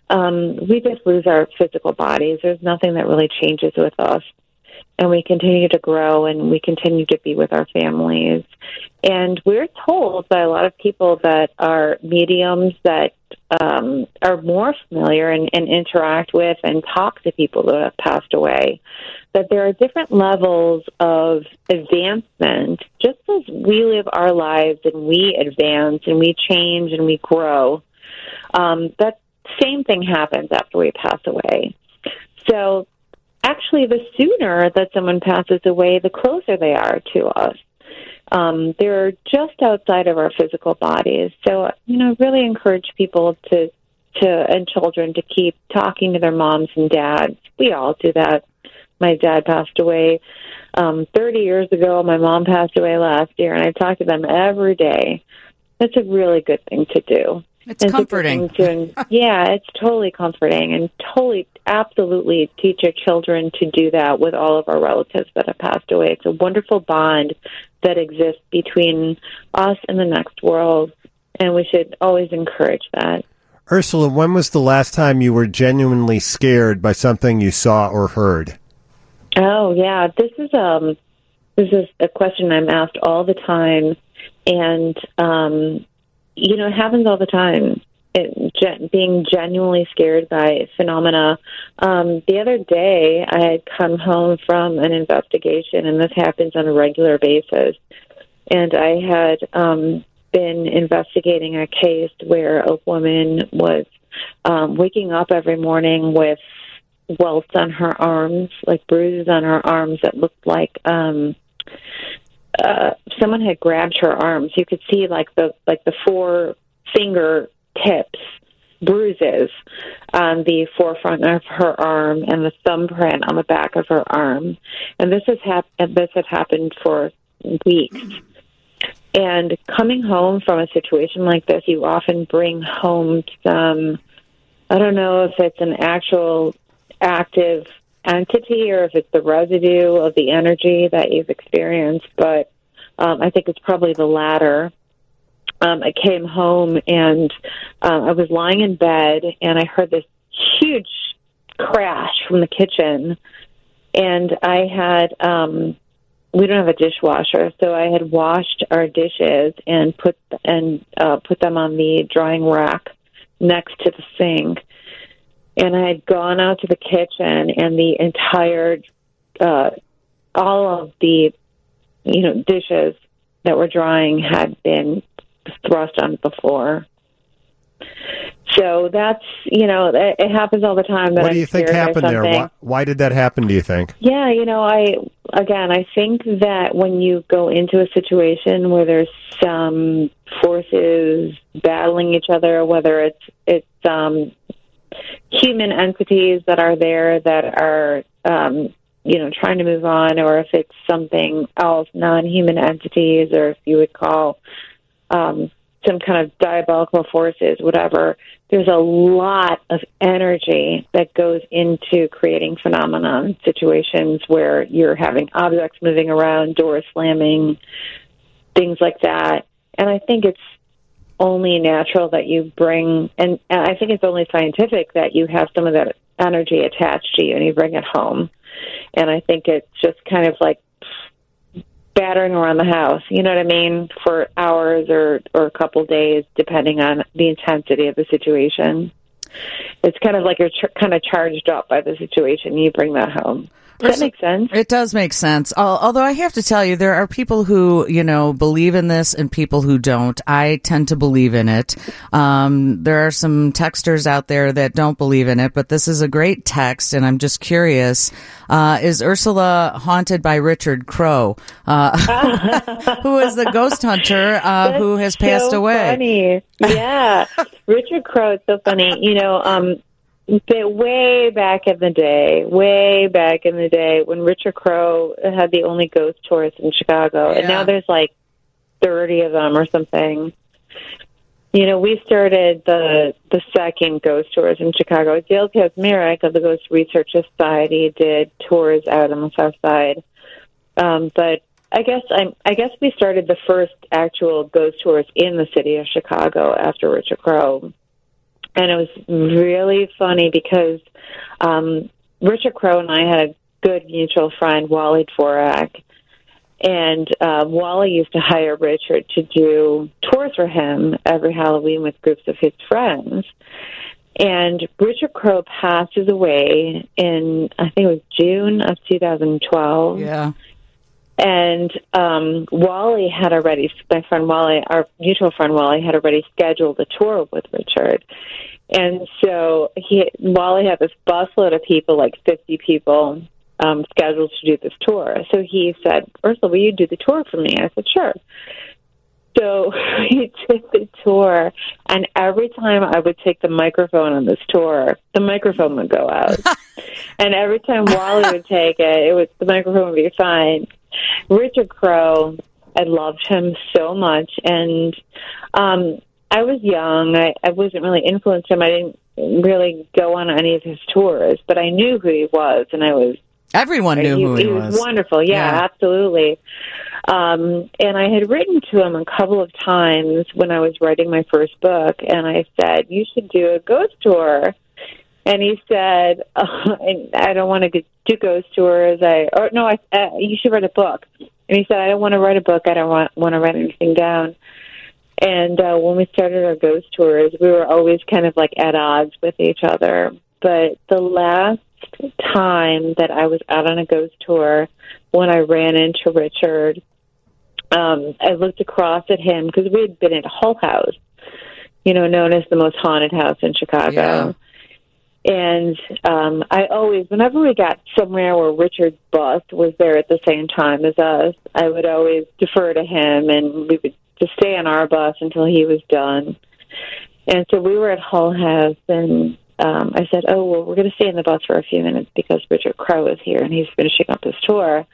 um, we just lose our physical bodies. There's nothing that really changes with us. And we continue to grow and we continue to be with our families. And we're told by a lot of people that are mediums that um, are more familiar and, and interact with and talk to people that have passed away, that there are different levels of advancement. Just as we live our lives and we advance and we change and we grow, um, that same thing happens after we pass away. So actually, the sooner that someone passes away, the closer they are to us. Um, they're just outside of our physical bodies. So, you know, really encourage people to, to and children to keep talking to their moms and dads. We all do that. My dad passed away um, thirty years ago. My mom passed away last year, and I talk to them every day. That's a really good thing to do. It's and comforting. To, yeah, it's totally comforting, and totally, absolutely teach your children to do that with all of our relatives that have passed away. It's a wonderful bond that exists between us and the next world, and we should always encourage that. Ursula, when was the last time you were genuinely scared by something you saw or heard? Oh, yeah. This is um, this is a question I'm asked all the time, and um, you know, it happens all the time. It, gen- being genuinely scared by phenomena. Um, the other day, I had come home from an investigation, and this happens on a regular basis. And I had um, been investigating a case where a woman was um, waking up every morning with welts on her arms, like bruises on her arms that looked like um, uh, someone had grabbed her arms. You could see like the like the four finger tips, bruises on the forefront of her arm and the thumbprint on the back of her arm. And this has hap- and this had happened for weeks. And coming home from a situation like this, you often bring home some, I don't know if it's an actual active entity or if it's the residue of the energy that you've experienced, but um, I think it's probably the latter. Um, I came home and uh, I was lying in bed and I heard this huge crash from the kitchen. And I had, um, we don't have a dishwasher, so I had washed our dishes and put and uh, put them on the drying rack next to the sink. And I had gone out to the kitchen, and the entire, uh, all of the, you know, dishes that were drying had been thrust onto the floor. So that's, you know, it, it happens all the time. That What do you I'm think scared happened by there? something. Why, why did that happen, do you think? Yeah, you know, I, again, I think that when you go into a situation where there's some forces battling each other, whether it's, it's, um, human entities that are there that are, um, you know, trying to move on, or if it's something else, non-human entities, or if you would call um, some kind of diabolical forces, whatever, there's a lot of energy that goes into creating phenomenon situations where you're having objects moving around, doors slamming, things like that. And I think it's only natural that you bring, and I think it's only scientific that you have some of that energy attached to you and you bring it home. And I think it's just kind of like battering around the house, you know what I mean, for hours or, or a couple days, depending on the intensity of the situation. It's kind of like you're ch- kind of charged up by the situation. You bring that home. Does that make sense? It does make sense. Al- Although I have to tell you, there are people who, you know, believe in this and people who don't. I tend to believe in it. Um, there are some texters out there that don't believe in it, but this is a great text, and I'm just curious. Uh, is Ursula haunted by Richard Crowe, uh, who is the ghost hunter uh, who has passed so away? Funny. Yeah. Richard Crowe is so funny. You know, um, But way back in the day, way back in the day, when Richard Crowe had the only ghost tours in Chicago, Yeah. and now there's like thirty of them or something. You know, we started the the second ghost tours in Chicago. Dale Kazmarek of the Ghost Research Society did tours out on the South Side, um, but I guess I'm, I guess we started the first actual ghost tours in the city of Chicago after Richard Crowe. and it was really funny because um, Richard Crowe and I had a good mutual friend, Wally Dvorak, and uh, Wally used to hire Richard to do tours for him every Halloween with groups of his friends. And Richard Crowe passes away in, I think it was June of two thousand twelve. Yeah. And um, Wally had already, my friend Wally, our mutual friend Wally, had already scheduled a tour with Richard. And so he, Wally had this busload of people, like fifty people, um, scheduled to do this tour. So he said, Ursula, will you do the tour for me? I said, sure. So he did the tour, and every time I would take the microphone on this tour, the microphone would go out. And every time Wally would take it, it was the microphone would be fine. Richard Crowe, I loved him so much, and um, I was young. I, I wasn't really influenced him. I didn't really go on any of his tours, but I knew who he was, and I was. Everyone knew he, who he, he was. was wonderful. Yeah, Yeah. absolutely. Um, and I had written to him a couple of times when I was writing my first book, and I said, you should do a ghost tour. And he said, uh, I don't want to do ghost tours. I or no, I, uh, you should write a book. And he said, I don't want to write a book. I don't want, want to write anything down. And uh, when we started our ghost tours, we were always kind of like at odds with each other. But the last time that I was out on a ghost tour, when I ran into Richard, um, I looked across at him because we had been at Hull House, you know, known as the most haunted house in Chicago. Yeah. And um, I always, whenever we got somewhere where Richard's bust was there at the same time as us, I would always defer to him, and we would just stay on our bus until he was done. And so we were at Hull House, and um, I said, oh, well, we're going to stay in the bus for a few minutes because Richard Crowe is here, and he's finishing up his tour.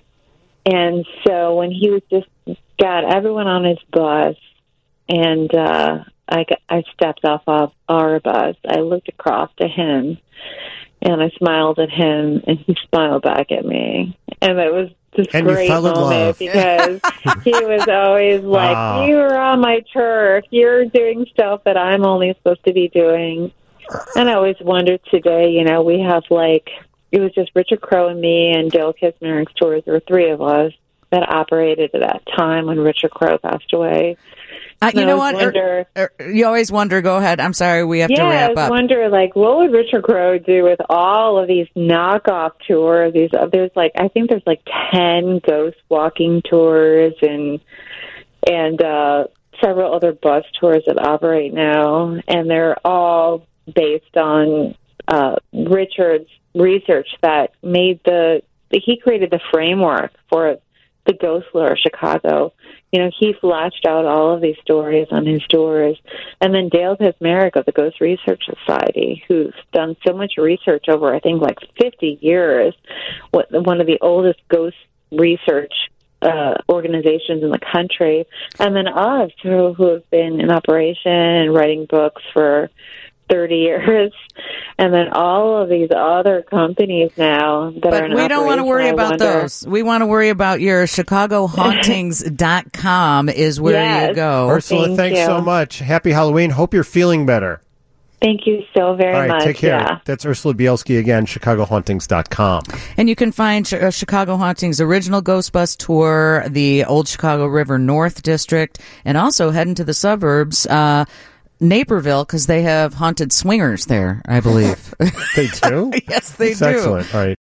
And so when he was just got everyone on his bus, and uh, I, got, I stepped off of our bus, I looked across to him, and I smiled at him, and he smiled back at me. And it was this And you great fell in moment love. because he was always like, Wow. you're on my turf. You're doing stuff that I'm only supposed to be doing. And I always wondered today, you know, we have like, it was just Richard Crowe and me and Dale Kismaring's tours. There were three of us that operated at that time when Richard Crowe passed away. Uh, you And I know always what? Wonder, Er, er, you always wonder. Go ahead. I'm sorry. We have yeah, to I wrap always up. wonder, like, what would Richard Crowe do with all of these knockoff tours? These there's like, I think there's like ten ghost walking tours and and uh, several other bus tours that operate now, and they're all based on uh, Richard's research that made the he created the framework for the ghost lore of Chicago. You know, he fleshed out all of these stories on his tours. And then Dale Kismarik of the Ghost Research Society, who's done so much research over, I think, like fifty years, what, one of the oldest ghost research uh, organizations in the country. And then us, who, who have been in operation and writing books for thirty years, and then all of these other companies now that are But in we don't want to operation, worry I about wonder- those. We want to worry about your Chicago Hauntings dot com is where Yes. you go. Ursula, Thank thanks you. so much. Happy Halloween. Hope you're feeling better. Thank you so very All right, much. take care. Yeah. That's Ursula Bielski again, Chicago Hauntings dot com. And you can find Ch- uh, Chicago Hauntings original Ghost Bus tour, the Old Chicago River North District, and also head into the suburbs, uh, Naperville, because they have haunted swingers there, I believe. They do? Yes, they That's do. excellent. All right.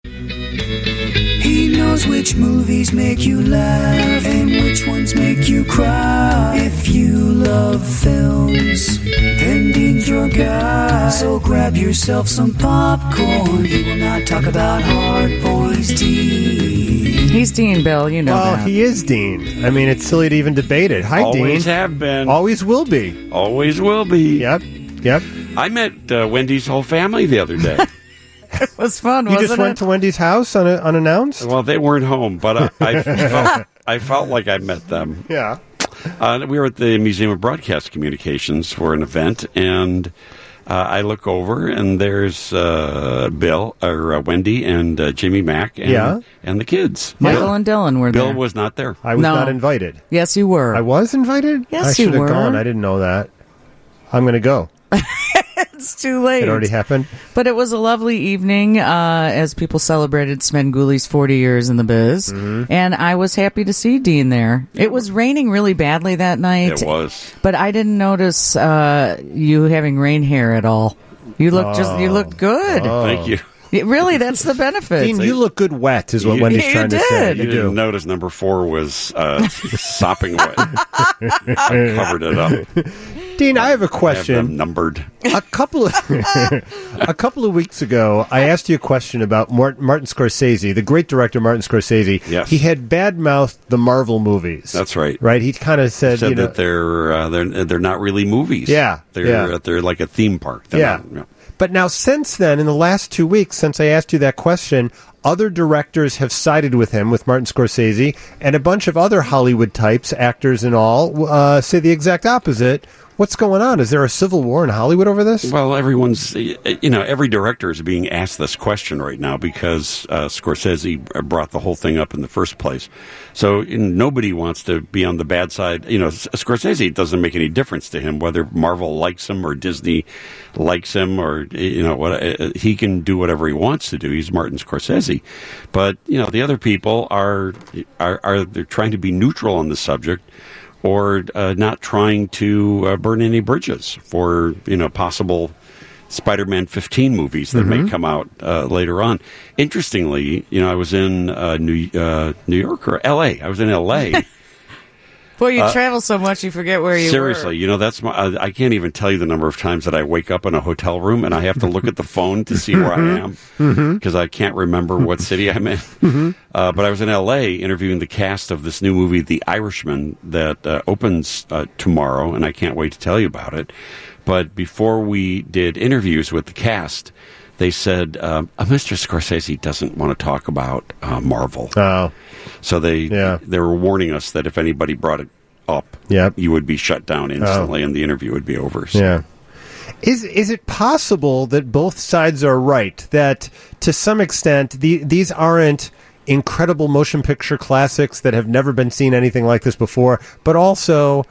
He knows which movies make you laugh and which ones make you cry. If you love films, then Dean's your guy. So grab yourself some popcorn. He will not talk about hard boys, Dean. He's Dean, Bill. You know Well, that. he is Dean. I mean, it's silly to even debate it. Hi, Always Dean. have been. Always will be. Always will be. Yep. Yep. I met uh, Wendy's whole family the other day. It was fun, You wasn't just it? went to Wendy's house un- unannounced? Well, they weren't home, but uh, I, felt, I felt like I met them. Yeah. Uh, we were at the Museum of Broadcast Communications for an event, and uh, I look over, and there's uh, Bill, or uh, Wendy, and uh, Jimmy Mack, and, Yeah. and the kids. Michael Bill, and Dylan were Bill there. was not there. I was No. not invited. Yes, you were. I was invited? Yes, I you should have were. gone. I didn't know that. I'm going to go. it's too late. It already happened. But it was a lovely evening uh, as people celebrated Svengoolie's forty years in the biz. Mm-hmm. And I was happy to see Dean there. It was raining really badly that night. It was. But I didn't notice uh, you having rain hair at all. You looked just you looked good. Oh. Thank you. It- really, that's the benefit. Dean, you look good wet, is what You- Wendy's You trying to say. did. You You didn't do. notice number four was uh, sopping wet. I covered it up. Dean, I have a I have them question. numbered. A couple of a couple of weeks ago, I asked you a question about Mart- Martin Scorsese, the great director Martin Scorsese. Yes. He had bad-mouthed the Marvel movies. That's right. Right? He kind of said, Said you know, that they're uh, they're they're not really movies. Yeah, they're yeah. they're like a theme park. They're Yeah. not- no. But now, since then, in the last two weeks, since I asked you that question, other directors have sided with him, with Martin Scorsese, and a bunch of other Hollywood types, actors and all, uh, say the exact opposite. What's going on? Is there a civil war in Hollywood over this? Well, everyone's, you know, every director is being asked this question right now because uh, Scorsese brought the whole thing up in the first place. So you know, nobody wants to be on the bad side. You know, S- Scorsese, it doesn't make any difference to him whether Marvel likes him or Disney likes him or, you know, what uh, he can do whatever he wants to do. He's Martin Scorsese. But, you know, the other people are, are, are they're trying to be neutral on the subject, or uh, not trying to uh, burn any bridges for, you know, possible Spider-Man fifteen movies that Mm-hmm. may come out uh, later on. Interestingly, you know, I was in uh, New uh, New York or L A. I was in L A. Boy, you Uh, travel so much, you forget where you Seriously, were. you know, that's my. I I can't even tell you the number of times that I wake up in a hotel room and I have to look at the phone to see where I am Mm-hmm. because I can't remember what city I'm in. Uh, but I was in L A interviewing the cast of this new movie, The Irishman, that uh, opens uh, tomorrow, and I can't wait to tell you about it. But before we did interviews with the cast, they said, um, uh, Mister Scorsese doesn't want to talk about uh, Marvel. Oh. So they Yeah. they were warning us that if anybody brought it up, Yep. you would be shut down instantly and the interview would be over. So. Yeah. Is is it possible that both sides are right? That to some extent the, these aren't incredible motion picture classics that have never been seen anything like this before, but also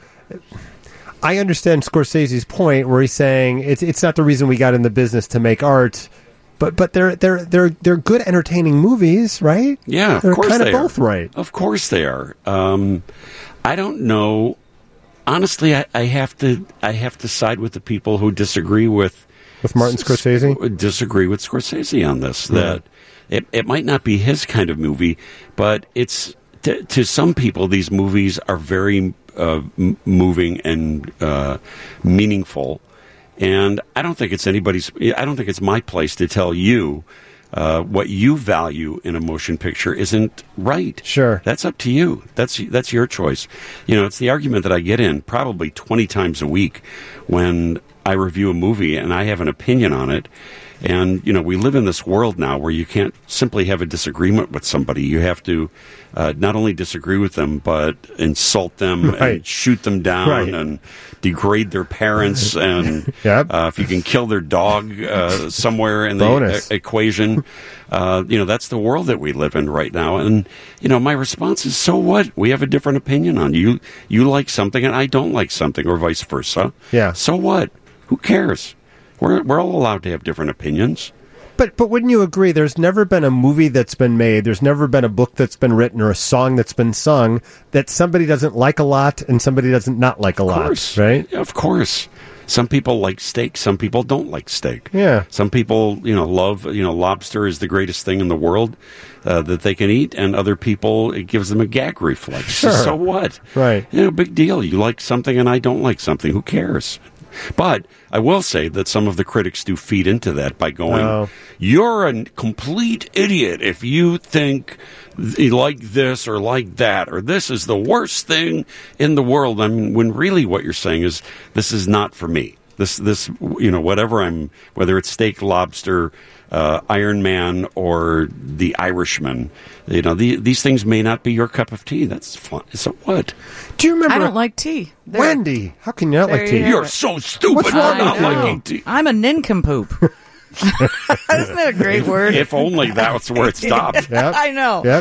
I understand Scorsese's point where he's saying it's it's not the reason we got in the business to make art, but but they're they're they're they're good entertaining movies, right? Yeah, of they're course kind they of are. both right. Of course they are. Um, I don't know. Honestly, I, I have to. I have to side with the people who disagree with With Martin Scorsese? Disagree with Scorsese on this. That it, it might not be his kind of movie, but it's to, to some people these movies are very uh, m- moving and uh, meaningful. And I don't think it's anybody's. I don't think it's my place to tell you uh, what you value in a motion picture isn't right. Sure, that's up to you. That's that's your choice. You know, it's the argument that I get in probably twenty times a week when I review a movie and I have an opinion on it. And, you know, we live in this world now where you can't simply have a disagreement with somebody. You have to uh, not only disagree with them, but insult them Right. and shoot them down Right. and degrade their parents. And Yep. uh, if you can kill their dog uh, somewhere in the Bonus. e- equation, uh, you know, that's the world that we live in right now. And, you know, my response is, so what? We have a different opinion on you. You like something and I don't like something, or vice versa. Yeah. So what? Who cares? We're we're all allowed to have different opinions. But but wouldn't you agree? There's never been a movie that's been made. There's never been a book that's been written or a song that's been sung that somebody doesn't like a lot and somebody doesn't not like a Of lot. course. Right? Yeah, of course. Some people like steak. Some people don't like steak. Yeah. Some people, you know, love, you know, lobster is the greatest thing in the world uh, that they can eat, and other people, it gives them a gag reflex. Sure. So what? Right. You know, big deal. You like something and I don't like something. Who cares? But I will say that some of the critics do feed into that by going, Oh. you're a complete idiot if you think th- like this or like that, or this is the worst thing in the world. I mean, when really what you're saying is, this is not for me. This, this, you know, whatever I'm, whether it's steak, lobster, uh, Iron Man, or The Irishman, you know, the, these things may not be your cup of tea. That's fine. So what? Do you remember? I don't like tea. There. Wendy, how can you not There like you tea? have You're it. so stupid What's for wrong not with you? liking tea. I'm a nincompoop. Isn't that a great word? If only that's where it stopped. Yep. I know. Yep.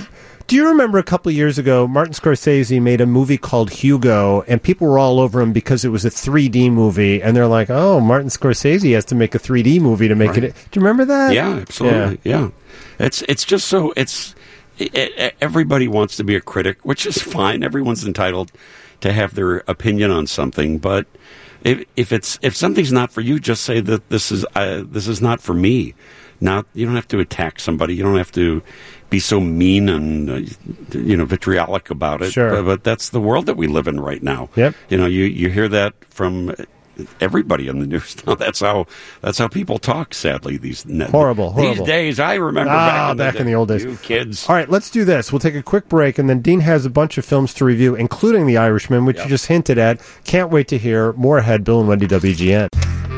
Do you remember a couple of years ago, Martin Scorsese made a movie called Hugo, and people were all over him because it was a three D movie, and they're like, oh, Martin Scorsese has to make a three D movie to make Right. it. Do you remember that? Yeah, absolutely. Yeah. It's it's just so it's it, it, everybody wants to be a critic, which is fine. Everyone's entitled to have their opinion on something, but if if it's if something's not for you, just say that this is uh, this is not for me. Not you don't have to attack somebody. You don't have to be so mean and uh, you know vitriolic about it. Sure. But, but that's the world that we live in right now. Yep. You know, you you hear that from everybody on the news now. That's how that's how people talk. Sadly, these Horrible, these horrible. days. I remember Ah, back, in, back the, in the old days. You kids. All right, let's do this. We'll take a quick break, and then Dean has a bunch of films to review, including The Irishman, which Yep. you just hinted at. Can't wait to hear more ahead. Bill and Wendy, W G N.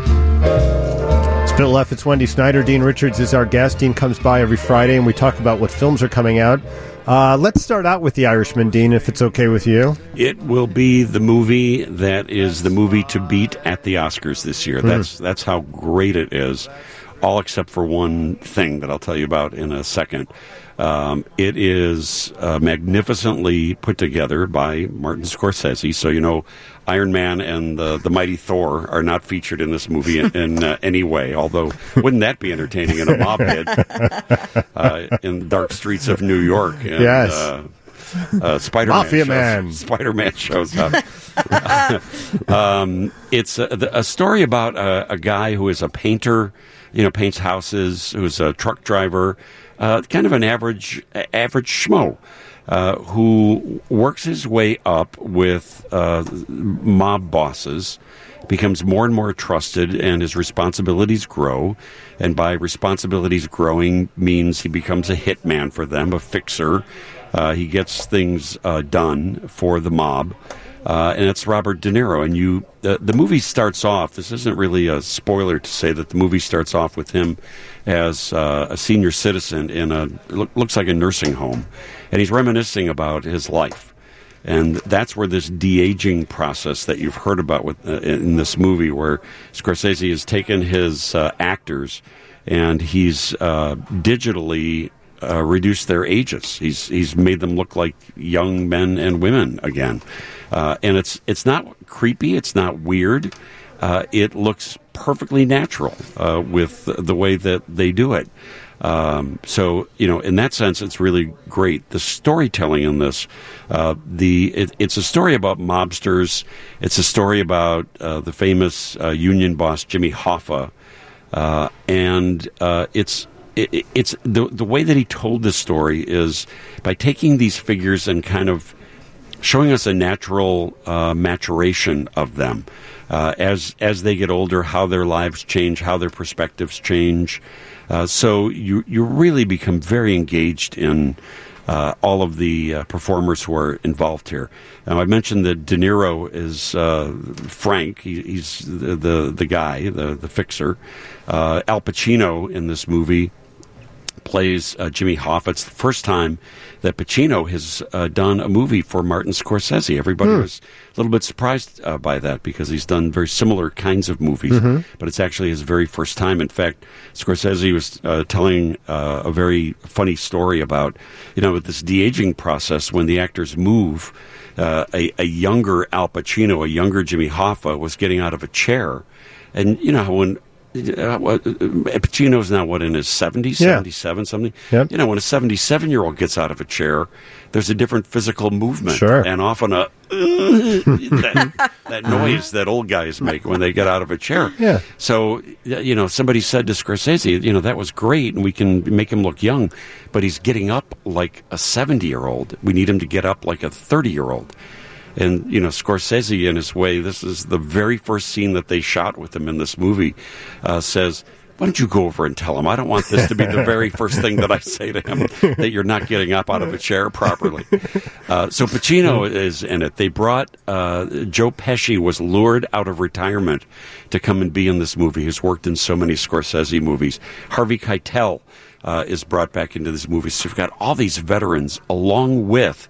It's Bill F. It's Wendy Snyder. Dean Richards is our guest. Dean comes by every Friday, and we talk about what films are coming out. Uh, let's start out with The Irishman, Dean, if it's okay with you. It will be the movie that is the movie to beat at the Oscars this year. Mm. That's that's how great it is, all except for one thing that I'll tell you about in a second. Um, it is uh, magnificently put together by Martin Scorsese. So, you know, Iron Man and the, the Mighty Thor are not featured in this movie in, in uh, any way, although wouldn't that be entertaining in a mob hit uh, in dark streets of New York? And, Yes. Uh, uh, Spider-Man Mafia shows, Man. Spider-Man shows up. um, it's a, the- a story about a, a guy who is a painter, you know, paints houses, who's a truck driver, uh, kind of an average average schmo, uh, who works his way up with uh, mob bosses, becomes more and more trusted, and his responsibilities grow. And by responsibilities growing means he becomes a hitman for them, a fixer. Uh, he gets things uh, done for the mob. Uh, and it's Robert De Niro. And you, the, the movie starts off, this isn't really a spoiler to say that the movie starts off with him as uh, a senior citizen in a, look, looks like a nursing home. And he's reminiscing about his life. And that's where this de-aging process that you've heard about with, uh, in this movie, where Scorsese has taken his uh, actors and he's uh, digitally uh, reduced their ages. He's he's made them look like young men and women again. Uh, and it's it's not creepy. It's not weird. Uh, it looks perfectly natural uh, with the, the way that they do it. Um, so, you know, in that sense, it's really great. The storytelling in this, uh, the it, it's a story about mobsters. It's a story about uh, the famous uh, union boss Jimmy Hoffa, uh, and uh, it's it, it's the the way that he told this story is by taking these figures and kind of showing us a natural uh, maturation of them uh, as as they get older, how their lives change, how their perspectives change. Uh, so you you really become very engaged in uh, all of the uh, performers who are involved here. Now, I mentioned that De Niro is uh, Frank. He, he's the, the the guy, the the fixer. Uh, Al Pacino in this movie plays uh, Jimmy Hoffa. It's the first time that Pacino has uh, done a movie for Martin Scorsese. Everybody Hmm. was a little bit surprised uh, by that because he's done very similar kinds of movies, Mhm. but it's actually his very first time. In fact, Scorsese was uh, telling uh, a very funny story about, you know, with this de-aging process when the actors move, uh, a, a younger Al Pacino, a younger Jimmy Hoffa was getting out of a chair. And, you know, when Uh, what, uh, Pacino's now, what, in his seventies, Yeah. seventy-seven, something? Yep. You know, when a seventy-seven-year-old gets out of a chair, there's a different physical movement. Sure. And often a, that, that noise that old guys make when they get out of a chair. Yeah. So, y- you know, somebody said to Scorsese, you know, that was great, and we can make him look young, but he's getting up like a seventy-year-old. We need him to get up like a thirty-year-old. And, you know, Scorsese, in his way, this is the very first scene that they shot with him in this movie, uh, says, why don't you go over and tell him? I don't want this to be the very first thing that I say to him, that you're not getting up out of a chair properly. Uh, so Pacino is in it. They brought, uh, Joe Pesci was lured out of retirement to come and be in this movie. He's worked in so many Scorsese movies. Harvey Keitel uh, is brought back into this movie. So you've got all these veterans along with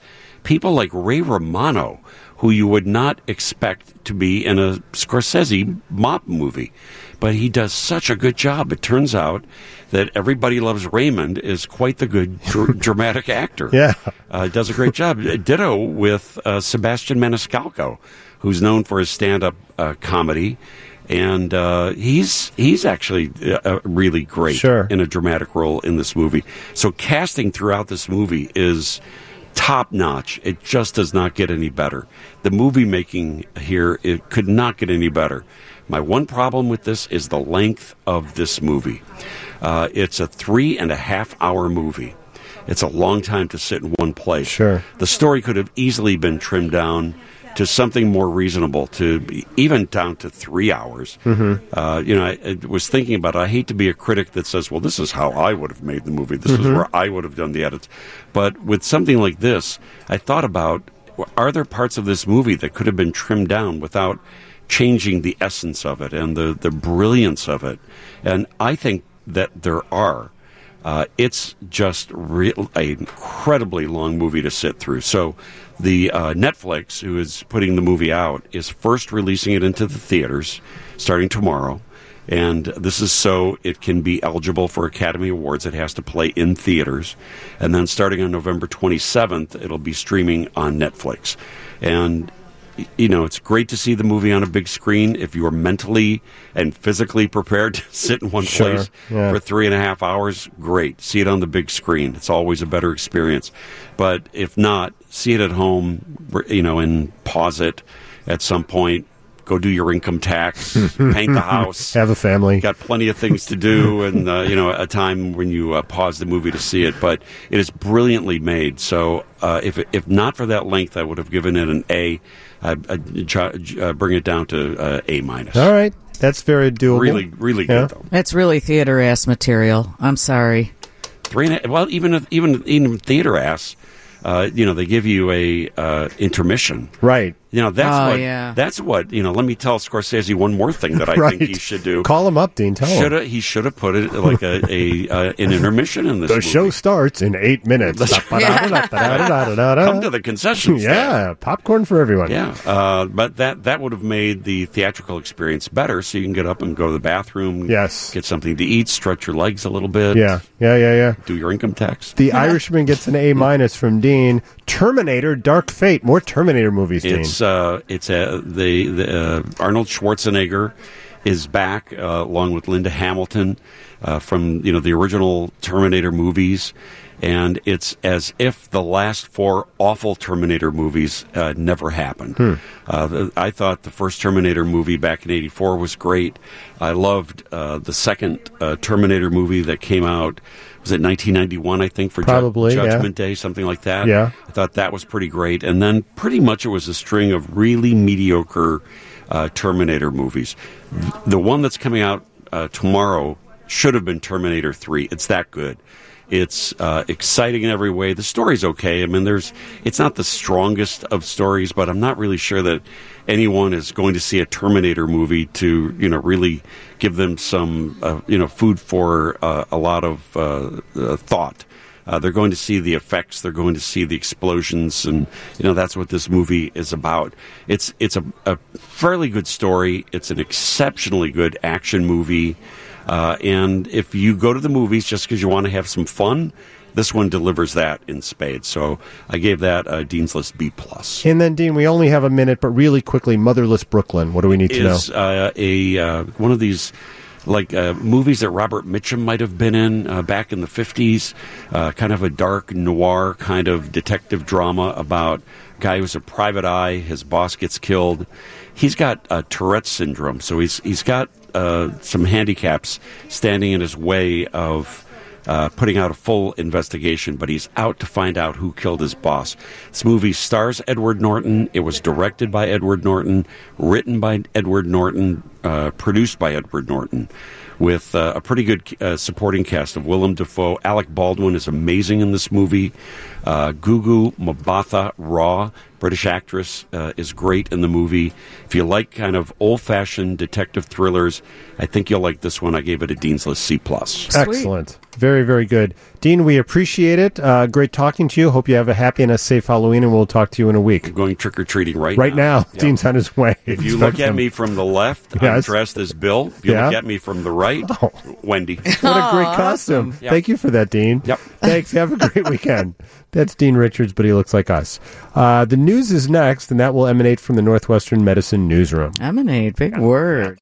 people like Ray Romano, who you would not expect to be in a Scorsese mob movie. But he does such a good job. It turns out that Everybody Loves Raymond is quite the good dr- dramatic actor. Yeah. Uh, does a great job. Ditto with uh, Sebastian Maniscalco, who's known for his stand-up uh, comedy. And uh, he's he's actually uh, really great Sure. in a dramatic role in this movie. So casting throughout this movie is top-notch. It just does not get any better. The movie making here, it could not get any better. My one problem with this is the length of this movie. Uh, it's a three and a half hour movie. It's a long time to sit in one place. Sure. The story could have easily been trimmed down to something more reasonable, to be, even down to three hours. Mm-hmm. Uh, you know, I, I was thinking about it. I hate to be a critic that says, well, this is how I would have made the movie. This Mm-hmm. is where I would have done the edits. But with something like this, I thought about, are there parts of this movie that could have been trimmed down without changing the essence of it and the, the brilliance of it? And I think that there are. Uh, it's just re- an incredibly long movie to sit through. So the uh, Netflix, who is putting the movie out, is first releasing it into the theaters starting tomorrow. And this is so it can be eligible for Academy Awards. It has to play in theaters. And then starting on November twenty-seventh, it'll be streaming on Netflix. And you know, it's great to see the movie on a big screen. If you are mentally and physically prepared to sit in one Sure, place yeah. for three and a half hours, great. See it on the big screen. It's always a better experience. But if not, see it at home, you know, and pause it at some point. Go do your income tax, paint the house. Have a family. Got plenty of things to do, and uh, you know, a time when you uh, pause the movie to see it. But it is brilliantly made. So uh, if if not for that length, I would have given it an A. I'd, I'd try, uh, bring it down to uh, A minus. All right. That's very doable. Really, really Yeah. good though. It's really theater ass material. I'm sorry. Three and a, well, even if, even even theater ass, uh, you know, they give you a uh, intermission. Right. You know, that's Oh, what. yeah. That's what. You know, let me tell Scorsese one more thing that I Right. think he should do. Call him up, Dean. Tell him. Should he should have put it like a, a uh, an intermission in this The movie. show starts in eight minutes. Come to the concession stand. Yeah, popcorn for everyone. Yeah, uh, but that that would have made the theatrical experience better, so you can get up and go to the bathroom. Yes. Get something to eat, stretch your legs a little bit. Yeah, yeah, yeah, yeah. Do your income tax. The Irishman gets an A minus from Dean. Terminator: Dark Fate. More Terminator movies, Dean. It's uh, it's uh, the, the uh, Arnold Schwarzenegger is back uh, along with Linda Hamilton uh, from you know the original Terminator movies, and it's as if the last four awful Terminator movies uh, never happened. Hmm. Uh, the, I thought the first Terminator movie back in eighty-four was great. I loved uh, the second uh, Terminator movie that came out. Was it nineteen ninety-one, I think, for Ju- Probably, yeah. Judgment Day, something like that? Yeah. I thought that was pretty great. And then pretty much it was a string of really mediocre uh, Terminator movies. The one that's coming out uh, tomorrow should have been Terminator three. It's that good. It's uh, exciting in every way. The story's okay. I mean, there's it's not the strongest of stories, but I'm not really sure that anyone is going to see a Terminator movie to, you know, really give them some, uh, you know, food for uh, a lot of uh, uh, thought. Uh, they're going to see the effects. They're going to see the explosions, and you know that's what this movie is about. It's it's a, a fairly good story. It's an exceptionally good action movie. Uh, and if you go to the movies just because you want to have some fun, this one delivers that in spades. So I gave that uh, Dean's List B plus. And then, Dean, we only have a minute, but really quickly, Motherless Brooklyn. What do we need to know? Is uh, a uh, one of these like uh, movies that Robert Mitchum might have been in uh, back in the fifties, uh, kind of a dark noir kind of detective drama about a guy who's a private eye. His boss gets killed. He's got uh, Tourette's syndrome, so he's he's got uh, some handicaps standing in his way of uh, putting out a full investigation, but he's out to find out who killed his boss. This movie stars Edward Norton. It was directed by Edward Norton, written by Edward Norton, uh, produced by Edward Norton, with uh, a pretty good uh, supporting cast of Willem Dafoe. Alec Baldwin is amazing in this movie. Uh, Gugu Mbatha Raw British actress, uh, is great in the movie. If you like kind of old-fashioned detective thrillers, I think you'll like this one. I gave it a Dean's List C plus. Excellent. Very, very good. Dean, we appreciate it. Uh, great talking to you. Hope you have a happy and a safe Halloween, and we'll talk to you in a week. I'm going trick-or-treating right, right now. now. Yep. Dean's on his way. If you look at me from the left, I'm Yes. dressed as Bill. If you Yeah. look at me from the right, Oh. Wendy. What a great costume. Yep. Thank you for that, Dean. Yep. Thanks. Have a great weekend. That's Dean Richards, but he looks like us. Uh, the news is next, and that will emanate from the Northwestern Medicine Newsroom. Emanate, big word.